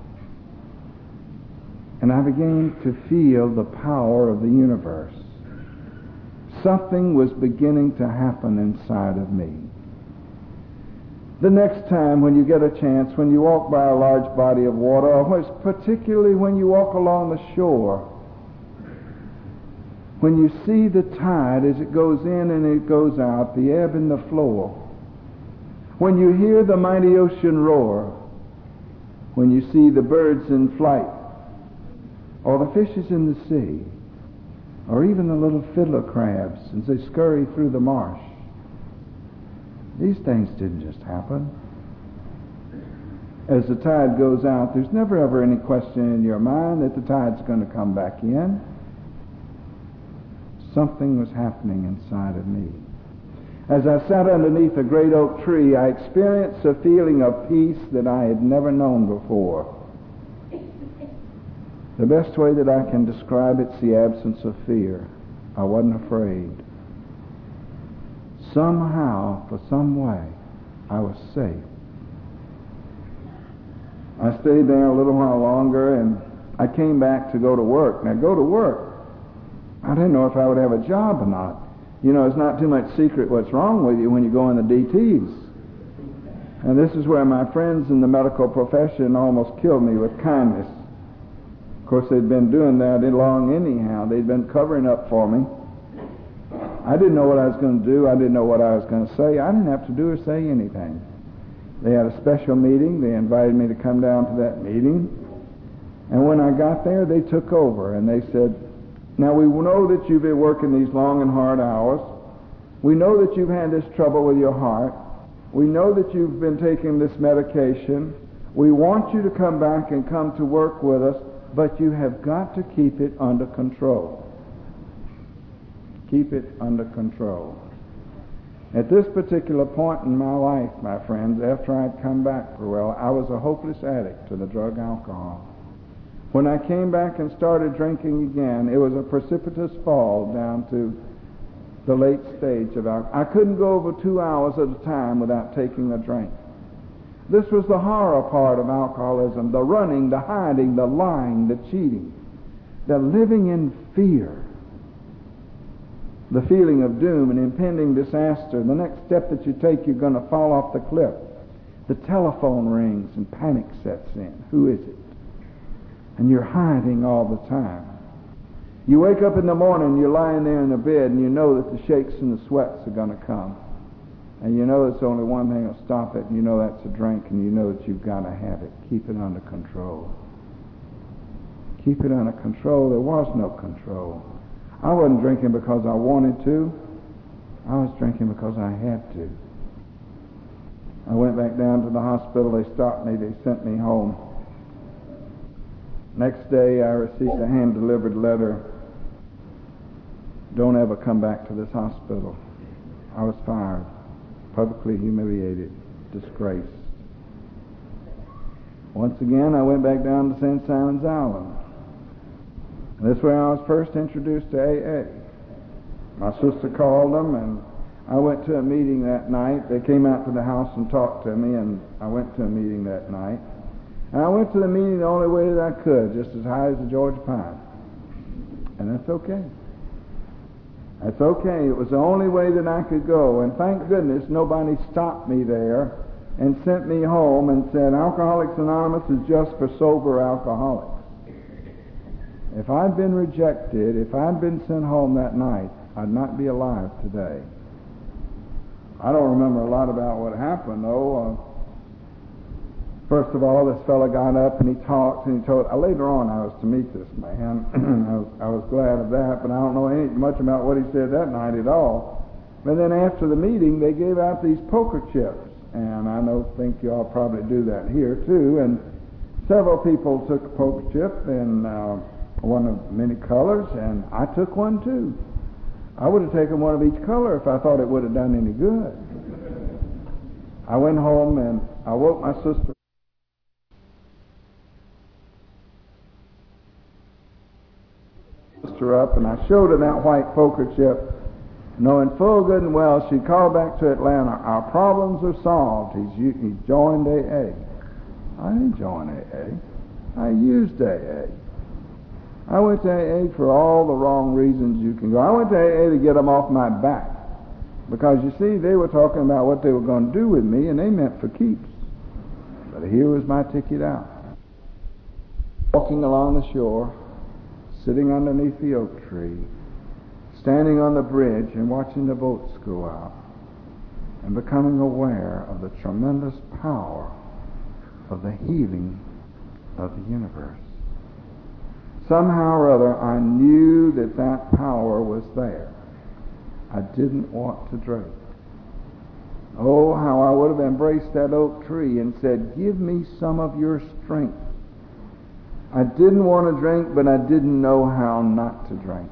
And I began to feel the power of the universe. Something was beginning to happen inside of me. The next time when you get a chance, when you walk by a large body of water, or particularly when you walk along the shore, when you see the tide as it goes in and it goes out, the ebb and the flow, when you hear the mighty ocean roar, when you see the birds in flight, or the fishes in the sea, or even the little fiddler crabs as they scurry through the marsh. These things didn't just happen. As the tide goes out, there's never ever any question in your mind that the tide's going to come back in. Something was happening inside of me. As I sat underneath a great oak tree, I experienced a feeling of peace that I had never known before. The best way that I can describe it's the absence of fear. I wasn't afraid. Somehow, for some way, I was safe. I stayed there a little while longer, and I came back to go to work. Now, go to work. I didn't know if I would have a job or not. You know, it's not too much secret what's wrong with you when you go in the D Ts. And this is where my friends in the medical profession almost killed me with kindness. Of course, they'd been doing that long anyhow. They'd been covering up for me. I didn't know what I was going to do. I didn't know what I was going to say. I didn't have to do or say anything. They had a special meeting. They invited me to come down to that meeting. And when I got there, they took over and they said, now we know that you've been working these long and hard hours. We know that you've had this trouble with your heart. We know that you've been taking this medication. We want you to come back and come to work with us, but you have got to keep it under control. Keep it under control. At this particular point in my life, my friends, after I'd come back for a while, I was a hopeless addict to the drug alcohol. When I came back and started drinking again, it was a precipitous fall down to the late stage of alcohol. I couldn't go over two hours at a time without taking a drink. This was the horror part of alcoholism, the running, the hiding, the lying, the cheating, the living in fear, the feeling of doom and impending disaster. The next step that you take, you're going to fall off the cliff. The telephone rings and panic sets in. Who is it? And you're hiding all the time. You wake up in the morning, you're lying there in the bed, and you know that the shakes and the sweats are going to come. And you know it's only one thing will stop it, and you know that's a drink, and you know that you've got to have it. Keep it under control. Keep it under control. There was no control. I wasn't drinking because I wanted to. I was drinking because I had to. I went back down to the hospital. They stopped me. They sent me home. Next day, I received a hand-delivered letter. Don't ever come back to this hospital. I was fired, publicly humiliated, disgraced. Once again, I went back down to Saint Simon's Island. This is where I was first introduced to A A. My sister called them, and I went to a meeting that night. They came out to the house and talked to me, and I went to a meeting that night. And I went to the meeting the only way that I could, just as high as the Georgia Pine. And that's okay. That's okay. It was the only way that I could go. And thank goodness nobody stopped me there and sent me home and said, Alcoholics Anonymous is just for sober alcoholics. If I'd been rejected, if I'd been sent home that night, I'd not be alive today. I don't remember a lot about what happened, though. Uh, First of all, this fellow got up and he talked and he told. Uh, later on, I was to meet this man. I, was, I was glad of that, but I don't know any, much about what he said that night at all. But then after the meeting, they gave out these poker chips, and I know think you all probably do that here too. And several people took a poker chip in uh, one of many colors, and I took one too. I would have taken one of each color if I thought it would have done any good. I went home and I woke my sister. her up, and I showed her that white poker chip, knowing full good and well she'd call back to Atlanta. Our problems are solved. He's, he's joined A A. I didn't join A A. I used A A. I went to A A for all the wrong reasons you can go. I went to A A to get them off my back, because you see, they were talking about what they were going to do with me, and they meant for keeps. But here was my ticket out. Walking along the shore, sitting underneath the oak tree, standing on the bridge and watching the boats go out, and becoming aware of the tremendous power of the healing of the universe. Somehow or other, I knew that that power was there. I didn't want to drink. Oh, how I would have embraced that oak tree and said, "Give me some of your strength." I didn't want to drink, but I didn't know how not to drink.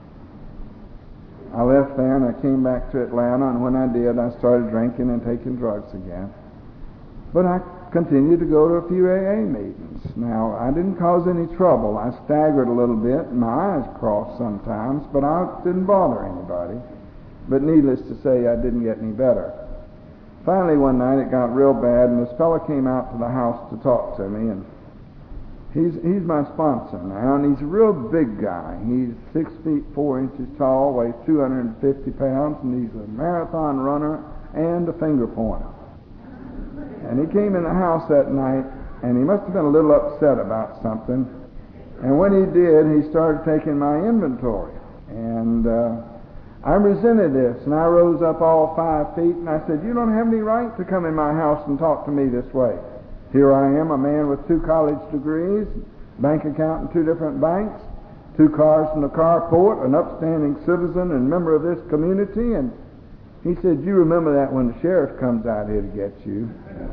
I left there and I came back to Atlanta, and when I did, I started drinking and taking drugs again. But I continued to go to a few A A meetings. Now, I didn't cause any trouble. I staggered a little bit, and my eyes crossed sometimes, but I didn't bother anybody. But needless to say, I didn't get any better. Finally, one night it got real bad, and this fellow came out to the house to talk to me, and he's he's my sponsor now, and he's a real big guy. He's six feet four inches tall, weighs two hundred fifty pounds, and he's a marathon runner and a finger pointer. And he came in the house that night, and he must have been a little upset about something. And when he did, he started taking my inventory. And uh, I resented this, and I rose up all five feet, and I said, "You don't have any right to come in my house and talk to me this way. Here I am, a man with two college degrees, bank account in two different banks, two cars in the carport, an upstanding citizen and member of this community, and He said, you remember that when the sheriff comes out here to get you.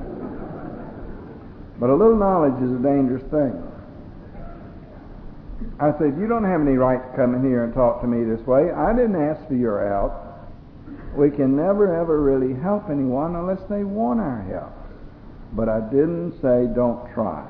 But a little knowledge is a dangerous thing. I said, you don't have any right to come in here and talk to me this way. I didn't ask for your help. We can never, ever really help anyone unless they want our help. But I didn't say don't try.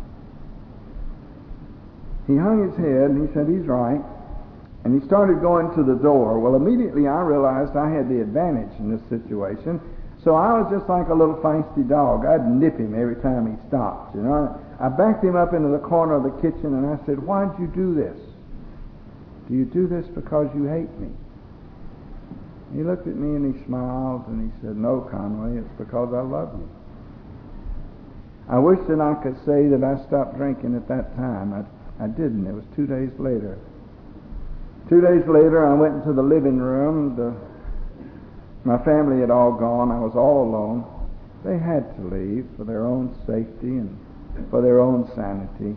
He hung his head and he said, he's right. And he started going to the door. Well, immediately I realized I had the advantage in this situation. So I was just like a little feisty dog. I'd nip him every time he stopped. You know, I backed him up into the corner of the kitchen and I said, why'd you do this? Do you do this because you hate me? He looked at me and he smiled and he said, no, Conway, it's because I love you. I wish that I could say that I stopped drinking at that time. I, I didn't. It was two days later. Two days later, I went into the living room. The, my family had all gone. I was all alone. They had to leave for their own safety and for their own sanity.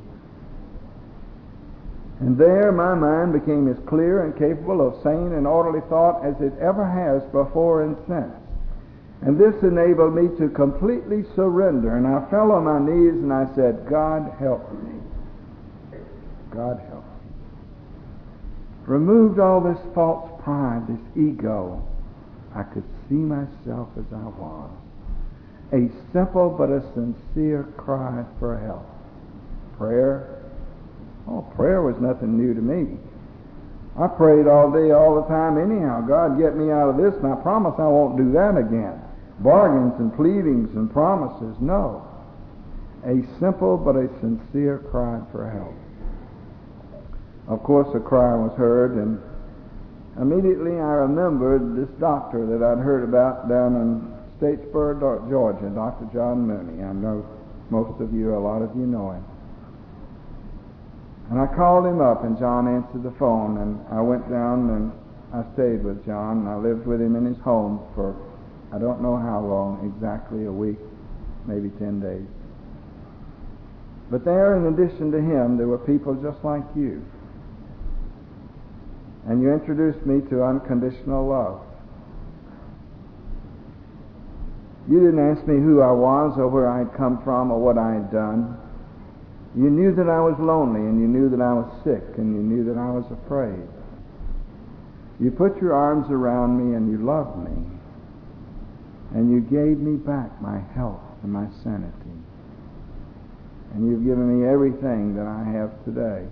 And there my mind became as clear and capable of sane and orderly thought as it ever has before and since. And this enabled me to completely surrender. And I fell on my knees and I said, God help me. God help me. Removed all this false pride, this ego. I could see myself as I was. A simple but a sincere cry for help. Prayer. Oh, prayer was nothing new to me. I prayed all day, all the time anyhow. God, get me out of this, and I promise I won't do that again. Bargains and pleadings and promises, no. A simple but a sincere cry for help. Of course, the cry was heard, and immediately I remembered this doctor that I'd heard about down in Statesboro, Georgia, Doctor John Mooney. I know most of you, a lot of you know him. And I called him up, and John answered the phone, and I went down and I stayed with John, and I lived with him in his home for I don't know how long, exactly a week, maybe ten days. But there, in addition to him, there were people just like you. And you introduced me to unconditional love. You didn't ask me who I was or where I had come from or what I had done. You knew that I was lonely, and you knew that I was sick, and you knew that I was afraid. You put your arms around me and you loved me. And you gave me back my health and my sanity. And you've given me everything that I have today.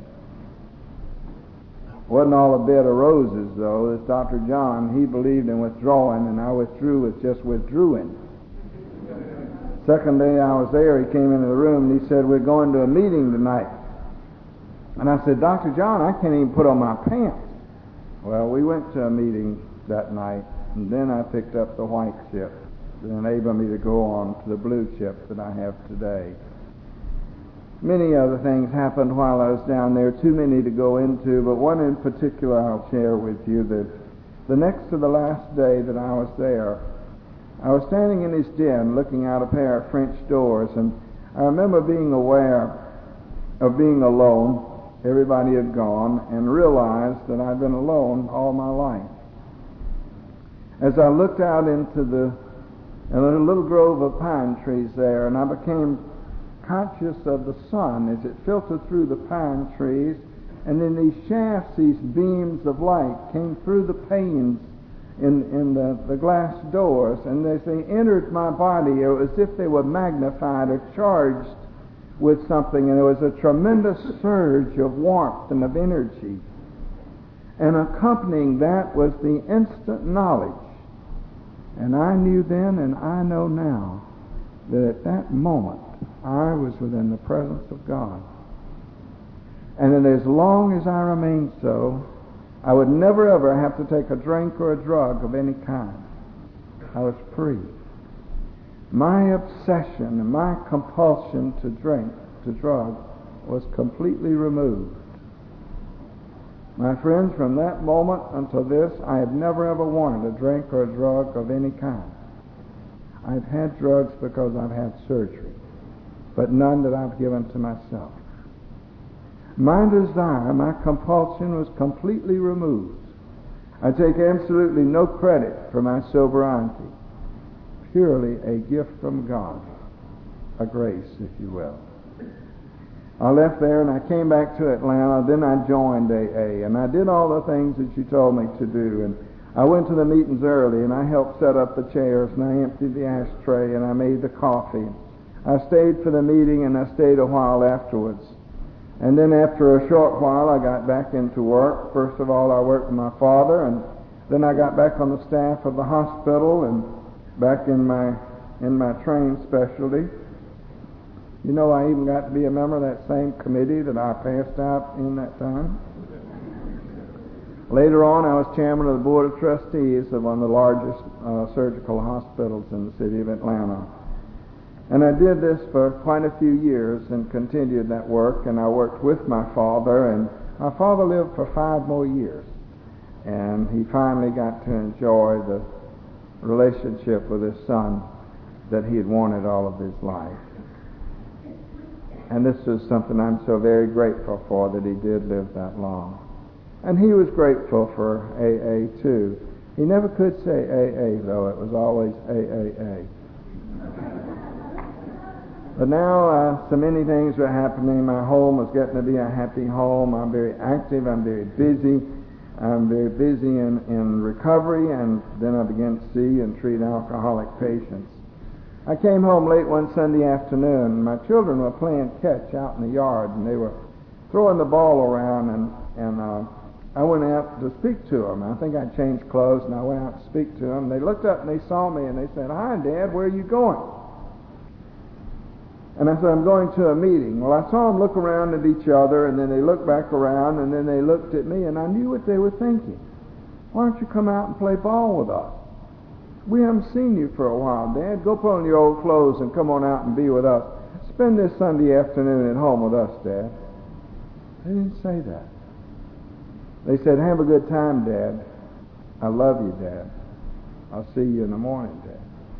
Wasn't all a bed of roses, though. This Doctor John, he believed in withdrawing, and I withdrew with just withdrawing. Second day I was there, he came into the room and he said, we're going to a meeting tonight. And I said, Doctor John, I can't even put on my pants. Well, we went to a meeting that night, and then I picked up the white chip that enabled me to go on to the blue chip that I have today. Many other things happened while I was down there, too many to go into, but one in particular I'll share with you. That the next to the last day that I was there, I was standing in his den looking out a pair of French doors, and I remember being aware of being alone. Everybody had gone, and realized that I'd been alone all my life. As I looked out into the a little grove of pine trees there, and I became conscious of the sun as it filtered through the pine trees, and in these shafts, these beams of light came through the panes in, in the, the glass doors, and as they entered my body, it was as if they were magnified or charged with something, and there was a tremendous surge of warmth and of energy. And accompanying that was the instant knowledge. And I knew then, and I know now, that at that moment, I was within the presence of God. And that as long as I remained so, I would never ever have to take a drink or a drug of any kind. I was free. My obsession and my compulsion to drink, to drug, was completely removed. My friends, from that moment until this, I have never ever wanted a drink or a drug of any kind. I've had drugs because I've had surgery, but none that I've given to myself. My desire, my compulsion was completely removed. I take absolutely no credit for my sobriety. Purely a gift from God. A grace, if you will. I left there and I came back to Atlanta. Then I joined A A. And I did all the things that you told me to do. And I went to the meetings early and I helped set up the chairs and I emptied the ashtray and I made the coffee. I stayed for the meeting and I stayed a while afterwards. And then after a short while I got back into work. First of all I worked with my father, and then I got back on the staff of the hospital and back in my in my trained specialty. You know, I even got to be a member of that same committee that I passed out in that time. Later on, I was chairman of the board of trustees of one of the largest uh, surgical hospitals in the city of Atlanta. And I did this for quite a few years and continued that work, and I worked with my father, and my father lived for five more years. And he finally got to enjoy the relationship with his son that he had wanted all of his life. And this is something I'm so very grateful for, that he did live that long. And he was grateful for A A too. He never could say A A though, it was always A A A. But now uh, so many things were happening. My home was getting to be a happy home. I'm very active, I'm very busy. I'm very busy in, in recovery, and then I began to see and treat alcoholic patients. I came home late one Sunday afternoon, and my children were playing catch out in the yard, and they were throwing the ball around, and, and uh, I went out to speak to them. I think I changed clothes, and I went out to speak to them. They looked up and they saw me, and they said, "Hi, Dad, where are you going?" And I said, "I'm going to a meeting." Well, I saw them look around at each other, and then they looked back around, and then they looked at me, and I knew what they were thinking. "Why don't you come out and play ball with us? We haven't seen you for a while, Dad. Go put on your old clothes and come on out and be with us. Spend this Sunday afternoon at home with us, Dad." They didn't say that. They said, "Have a good time, Dad. I love you, Dad. I'll see you in the morning, Dad."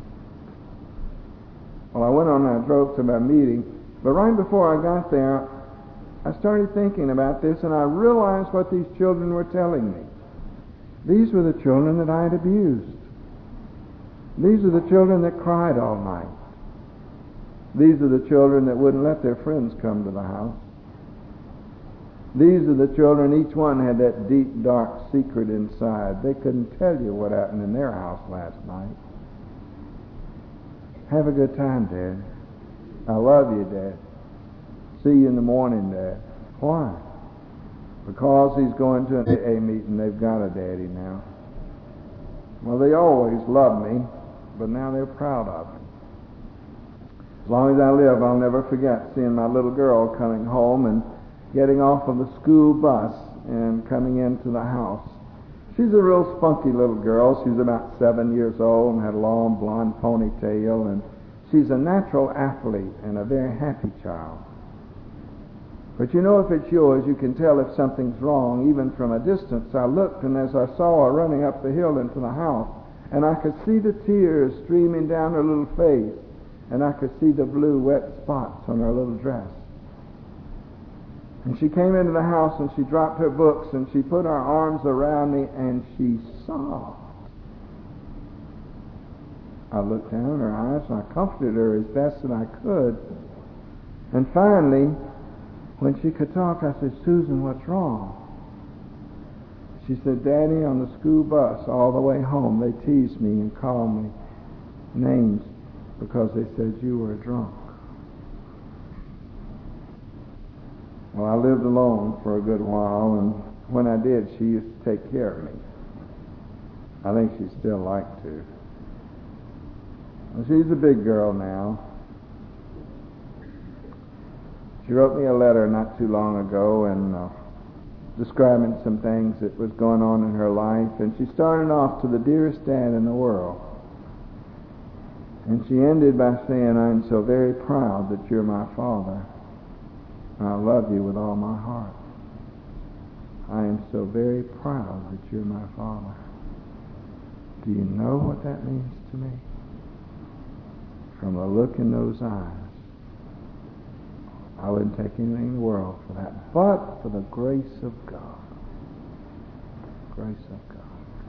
Well, I went on and I drove to my meeting, but right before I got there, I started thinking about this, and I realized what these children were telling me. These were the children that I had abused. These are the children that cried all night. These are the children that wouldn't let their friends come to the house. These are the children, each one had that deep, dark secret inside. They couldn't tell you what happened in their house last night. "Have a good time, Dad. I love you, Dad. See you in the morning, Dad." Why? Because he's going to an A A meeting. They've got a daddy now. Well, they always loved me, but now they're proud of me. As long as I live, I'll never forget seeing my little girl coming home and getting off of the school bus and coming into the house. She's a real spunky little girl. She's about seven years old and had a long blonde ponytail, and she's a natural athlete and a very happy child. But you know, if it's yours, you can tell if something's wrong even from a distance. I looked, and as I saw her running up the hill into the house, and I could see the tears streaming down her little face, and I could see the blue wet spots on her little dress. And she came into the house and she dropped her books and she put her arms around me and she sobbed. I looked down in her eyes and I comforted her as best that I could. And finally, when she could talk, I said, "Susan, what's wrong?" She said, "Daddy, on the school bus all the way home, they teased me and called me names because they said you were drunk." Well, I lived alone for a good while, and when I did, she used to take care of me. I think she still liked to. Well, she's a big girl now. She wrote me a letter not too long ago and uh, describing some things that was going on in her life, and she started off to the dearest dad in the world. And she ended by saying, "I'm so very proud that you're my father. I love you with all my heart. I am so very proud that you're my father." Do you know what that means to me? From the look in those eyes, I wouldn't take anything in the world for that, but for the grace of God. Grace of God.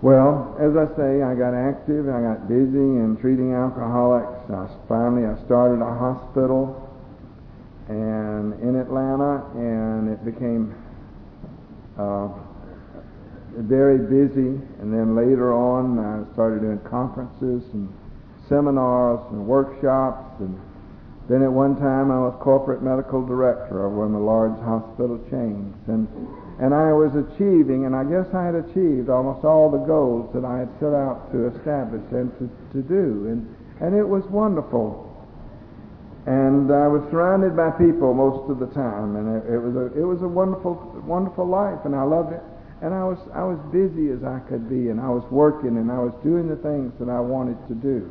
Well, as I say, I got active, I got busy in treating alcoholics. I, finally, I started a hospital and in Atlanta, and it became uh, very busy. And then later on, I started doing conferences and seminars and workshops. And then at one time, I was corporate medical director of one of the large hospital chains. And And I was achieving, and I guess I had achieved almost all the goals that I had set out to establish and to, to do. And, and it was wonderful. And I was surrounded by people most of the time, and it, it was a it was a wonderful wonderful life, and I loved it. And I was I was busy as I could be, and I was working, and I was doing the things that I wanted to do.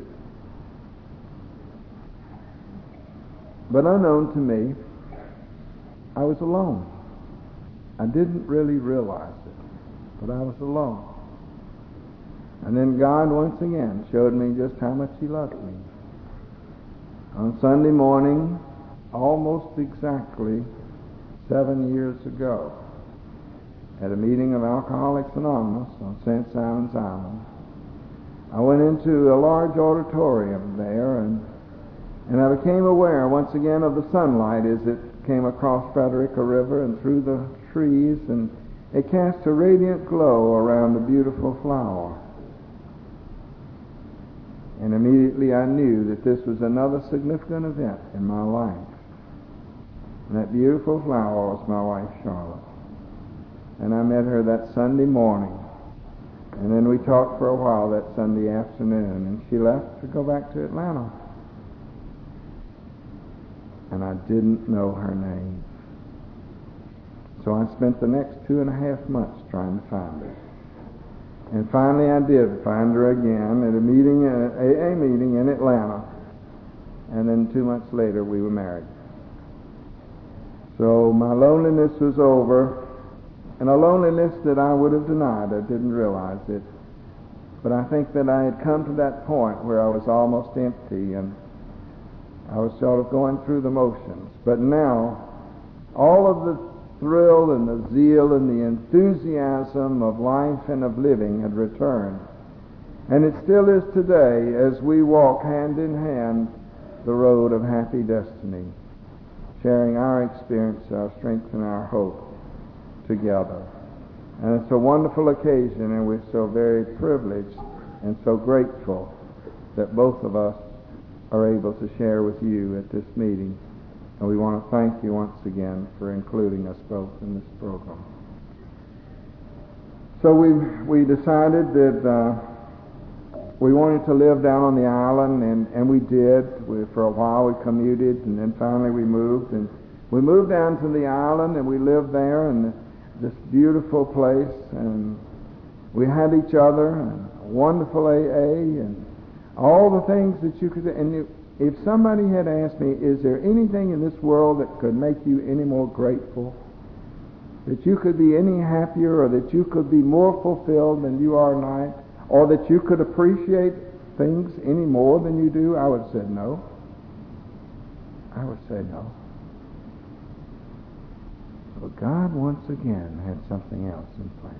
But unknown to me, I was alone. I didn't really realize it, but I was alone. And then God once again showed me just how much He loved me. On Sunday morning, almost exactly seven years ago, at a meeting of Alcoholics Anonymous on Saint Simon's Island, I went into a large auditorium there, and and I became aware once again of the sunlight as it came across Frederica River and through the trees, and it cast a radiant glow around a beautiful flower. And immediately I knew that this was another significant event in my life. And that beautiful flower was my wife, Charlotte. And I met her that Sunday morning. And then we talked for a while that Sunday afternoon, and she left to go back to Atlanta. And I didn't know her name. So I spent the next two and a half months trying to find her. And finally I did find her again at a meeting, an A A meeting in Atlanta. And then two months later we were married. So my loneliness was over, and a loneliness that I would have denied. I didn't realize it. But I think that I had come to that point where I was almost empty, and I was sort of going through the motions. But now, all of the thrill and the zeal and the enthusiasm of life and of living had returned. And it still is today as we walk hand in hand the road of happy destiny, sharing our experience, our strength, and our hope together. And it's a wonderful occasion, and we're so very privileged and so grateful that both of us are able to share with you at this meeting. And we want to thank you once again for including us both in this program. So we we decided that uh, we wanted to live down on the island, and, and we did. We, for a while we commuted, and then finally we moved. And we moved down to the island, and we lived there in this beautiful place. And we had each other, and a wonderful A A, and all the things that you could. And you, if somebody had asked me, is there anything in this world that could make you any more grateful? That you could be any happier, or that you could be more fulfilled than you are tonight, or that you could appreciate things any more than you do? I would have said no. I would say no. But God once again had something else in plan.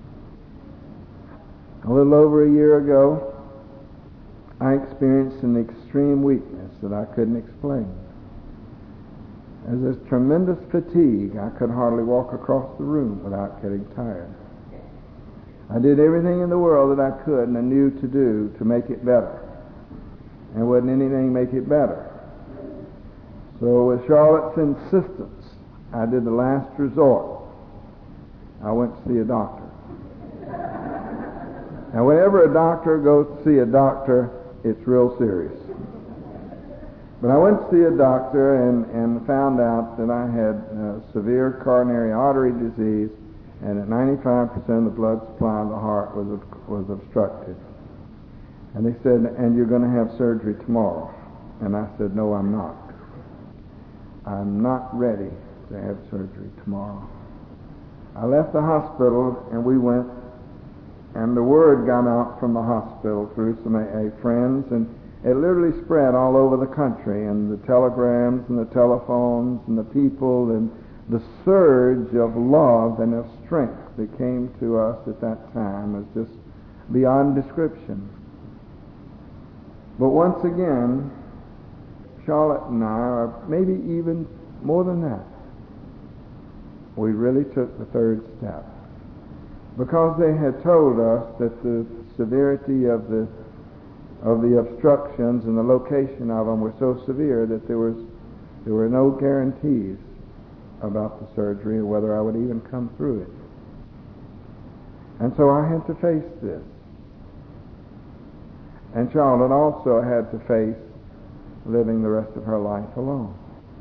A little over a year ago, I experienced an extreme weakness that I couldn't explain. As this tremendous fatigue, I could hardly walk across the room without getting tired. I did everything in the world that I could and I knew to do to make it better. And wouldn't anything make it better. So with Charlotte's insistence, I did the last resort. I went to see a doctor. Now whenever a doctor goes to see a doctor, it's real serious. But I went to see a doctor and, and found out that I had uh, severe coronary artery disease, and that ninety-five percent of the blood supply of the heart was was obstructed. And they said, and you're going to have surgery tomorrow. And I said, no, I'm not. I'm not ready to have surgery tomorrow. I left the hospital, and we went. And the word got out from the hospital through some A A friends, and it literally spread all over the country, and the telegrams and the telephones and the people, and the surge of love and of strength that came to us at that time was just beyond description. But once again, Charlotte and I, or maybe even more than that, we really took the third step. Because they had told us that the severity of the of the obstructions and the location of them were so severe that there was there were no guarantees about the surgery or whether I would even come through it. And so I had to face this. And Charlotte also had to face living the rest of her life alone.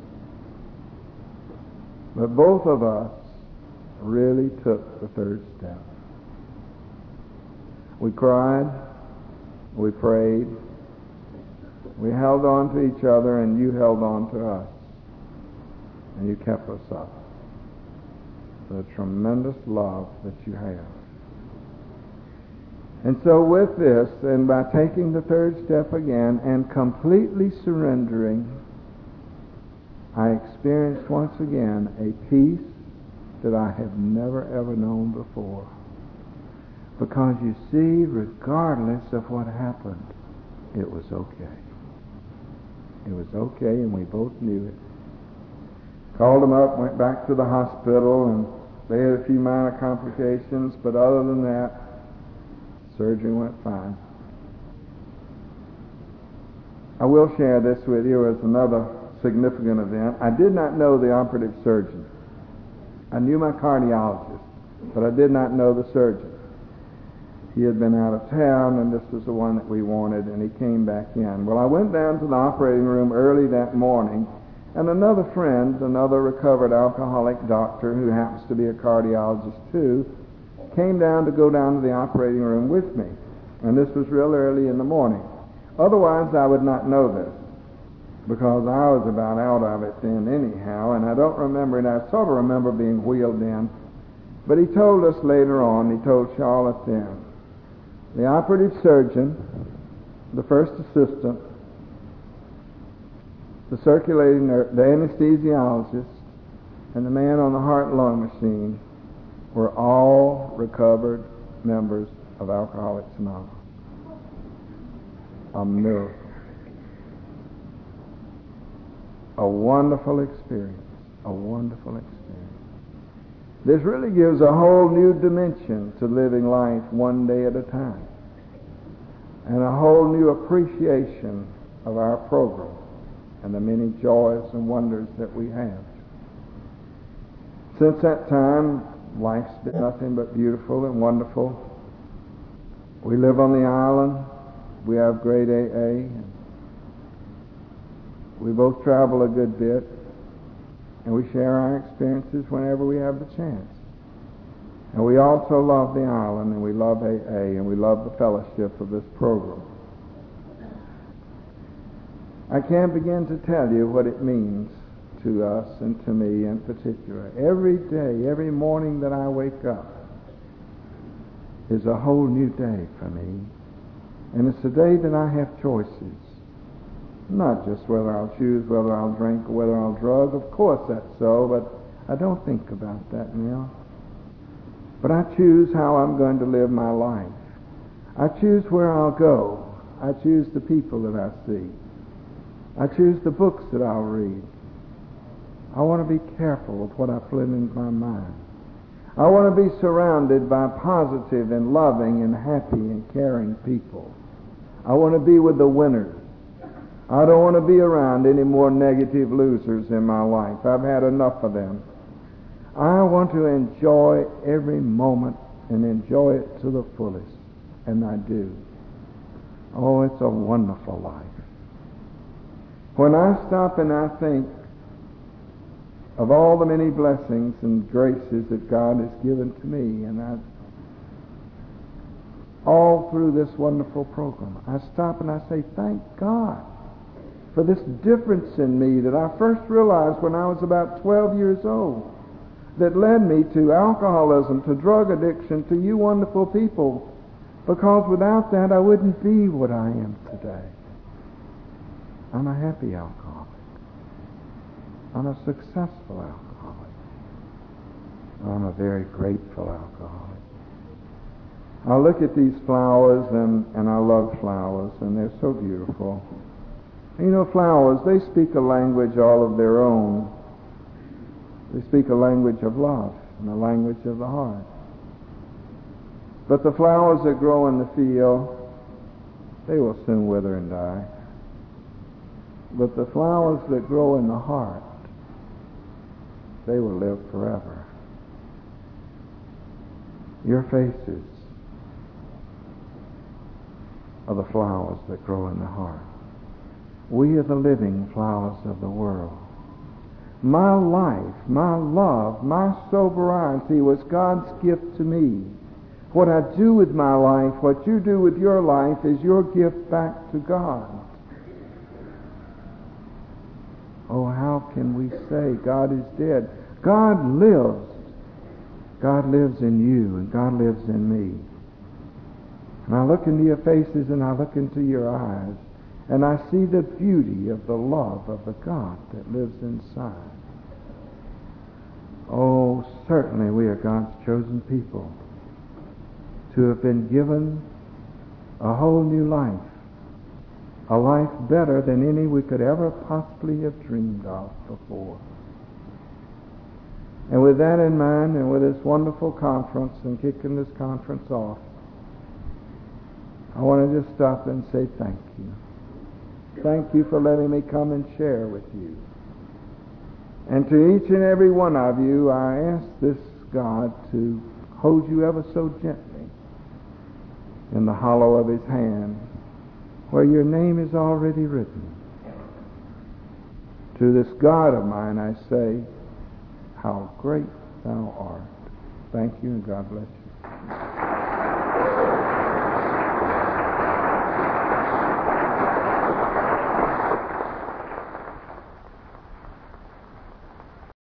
But both of us really took the third step. We cried, we prayed, we held on to each other, and you held on to us. And you kept us up. The tremendous love that you have. And so with this, and by taking the third step again and completely surrendering, I experienced once again a peace that I have never ever known before. Because you see, regardless of what happened, it was okay. It was okay, and we both knew it. Called them up, went back to the hospital, and they had a few minor complications, but other than that, surgery went fine. I will share this with you as another significant event. I did not know the operative surgeon. I knew my cardiologist, but I did not know the surgeon. He had been out of town, and this was the one that we wanted, and he came back in. Well, I went down to the operating room early that morning, and another friend, another recovered alcoholic doctor who happens to be a cardiologist too, came down to go down to the operating room with me. And this was real early in the morning. Otherwise, I would not know this, because I was about out of it then anyhow, and I don't remember it. I sort of remember being wheeled in. But he told us later on, he told Charlotte then, the operative surgeon, the first assistant, the circulating nurse, the anesthesiologist, and the man on the heart and lung machine were all recovered members of Alcoholics Anonymous. A miracle. A wonderful experience. A wonderful experience. This really gives a whole new dimension to living life one day at a time. And a whole new appreciation of our program and the many joys and wonders that we have. Since that time, life's been nothing but beautiful and wonderful. We live on the island. We have great A A. And we both travel a good bit. And we share our experiences whenever we have the chance. And we also love the island, and we love A A, and we love the fellowship of this program. I can't begin to tell you what it means to us and to me in particular. Every day, every morning that I wake up is a whole new day for me. And it's a day that I have choices. Not just whether I'll choose whether I'll drink or whether I'll drug. Of course that's so, but I don't think about that now. But I choose how I'm going to live my life. I choose where I'll go. I choose the people that I see. I choose the books that I'll read. I want to be careful of what I put into my mind. I want to be surrounded by positive and loving and happy and caring people. I want to be with the winners. I don't want to be around any more negative losers in my life. I've had enough of them. I want to enjoy every moment and enjoy it to the fullest. And I do. Oh, it's a wonderful life. When I stop and I think of all the many blessings and graces that God has given to me, and I, all through this wonderful program, I stop and I say, thank God for this difference in me that I first realized when I was about twelve years old, that led me to alcoholism, to drug addiction, to you wonderful people, because without that I wouldn't be what I am today. I'm a happy alcoholic. I'm a successful alcoholic. I'm a very grateful alcoholic. I look at these flowers, and, and I love flowers, and they're so beautiful. You know, flowers, they speak a language all of their own. They speak a language of love and a language of the heart. But the flowers that grow in the field, they will soon wither and die. But the flowers that grow in the heart, they will live forever. Your faces are the flowers that grow in the heart. We are the living flowers of the world. My life, my love, my sobriety was God's gift to me. What I do with my life, what you do with your life, is your gift back to God. Oh, how can we say God is dead? God lives. God lives in you, and God lives in me. And I look into your faces, and I look into your eyes, and I see the beauty of the love of the God that lives inside. Oh, certainly we are God's chosen people to have been given a whole new life, a life better than any we could ever possibly have dreamed of before. And with that in mind, and with this wonderful conference, and kicking this conference off, I want to just stop and say thank you. Thank you for letting me come and share with you. And to each and every one of you, I ask this God to hold you ever so gently in the hollow of his hand, where your name is already written. To this God of mine I say, how great thou art. Thank you, and God bless you.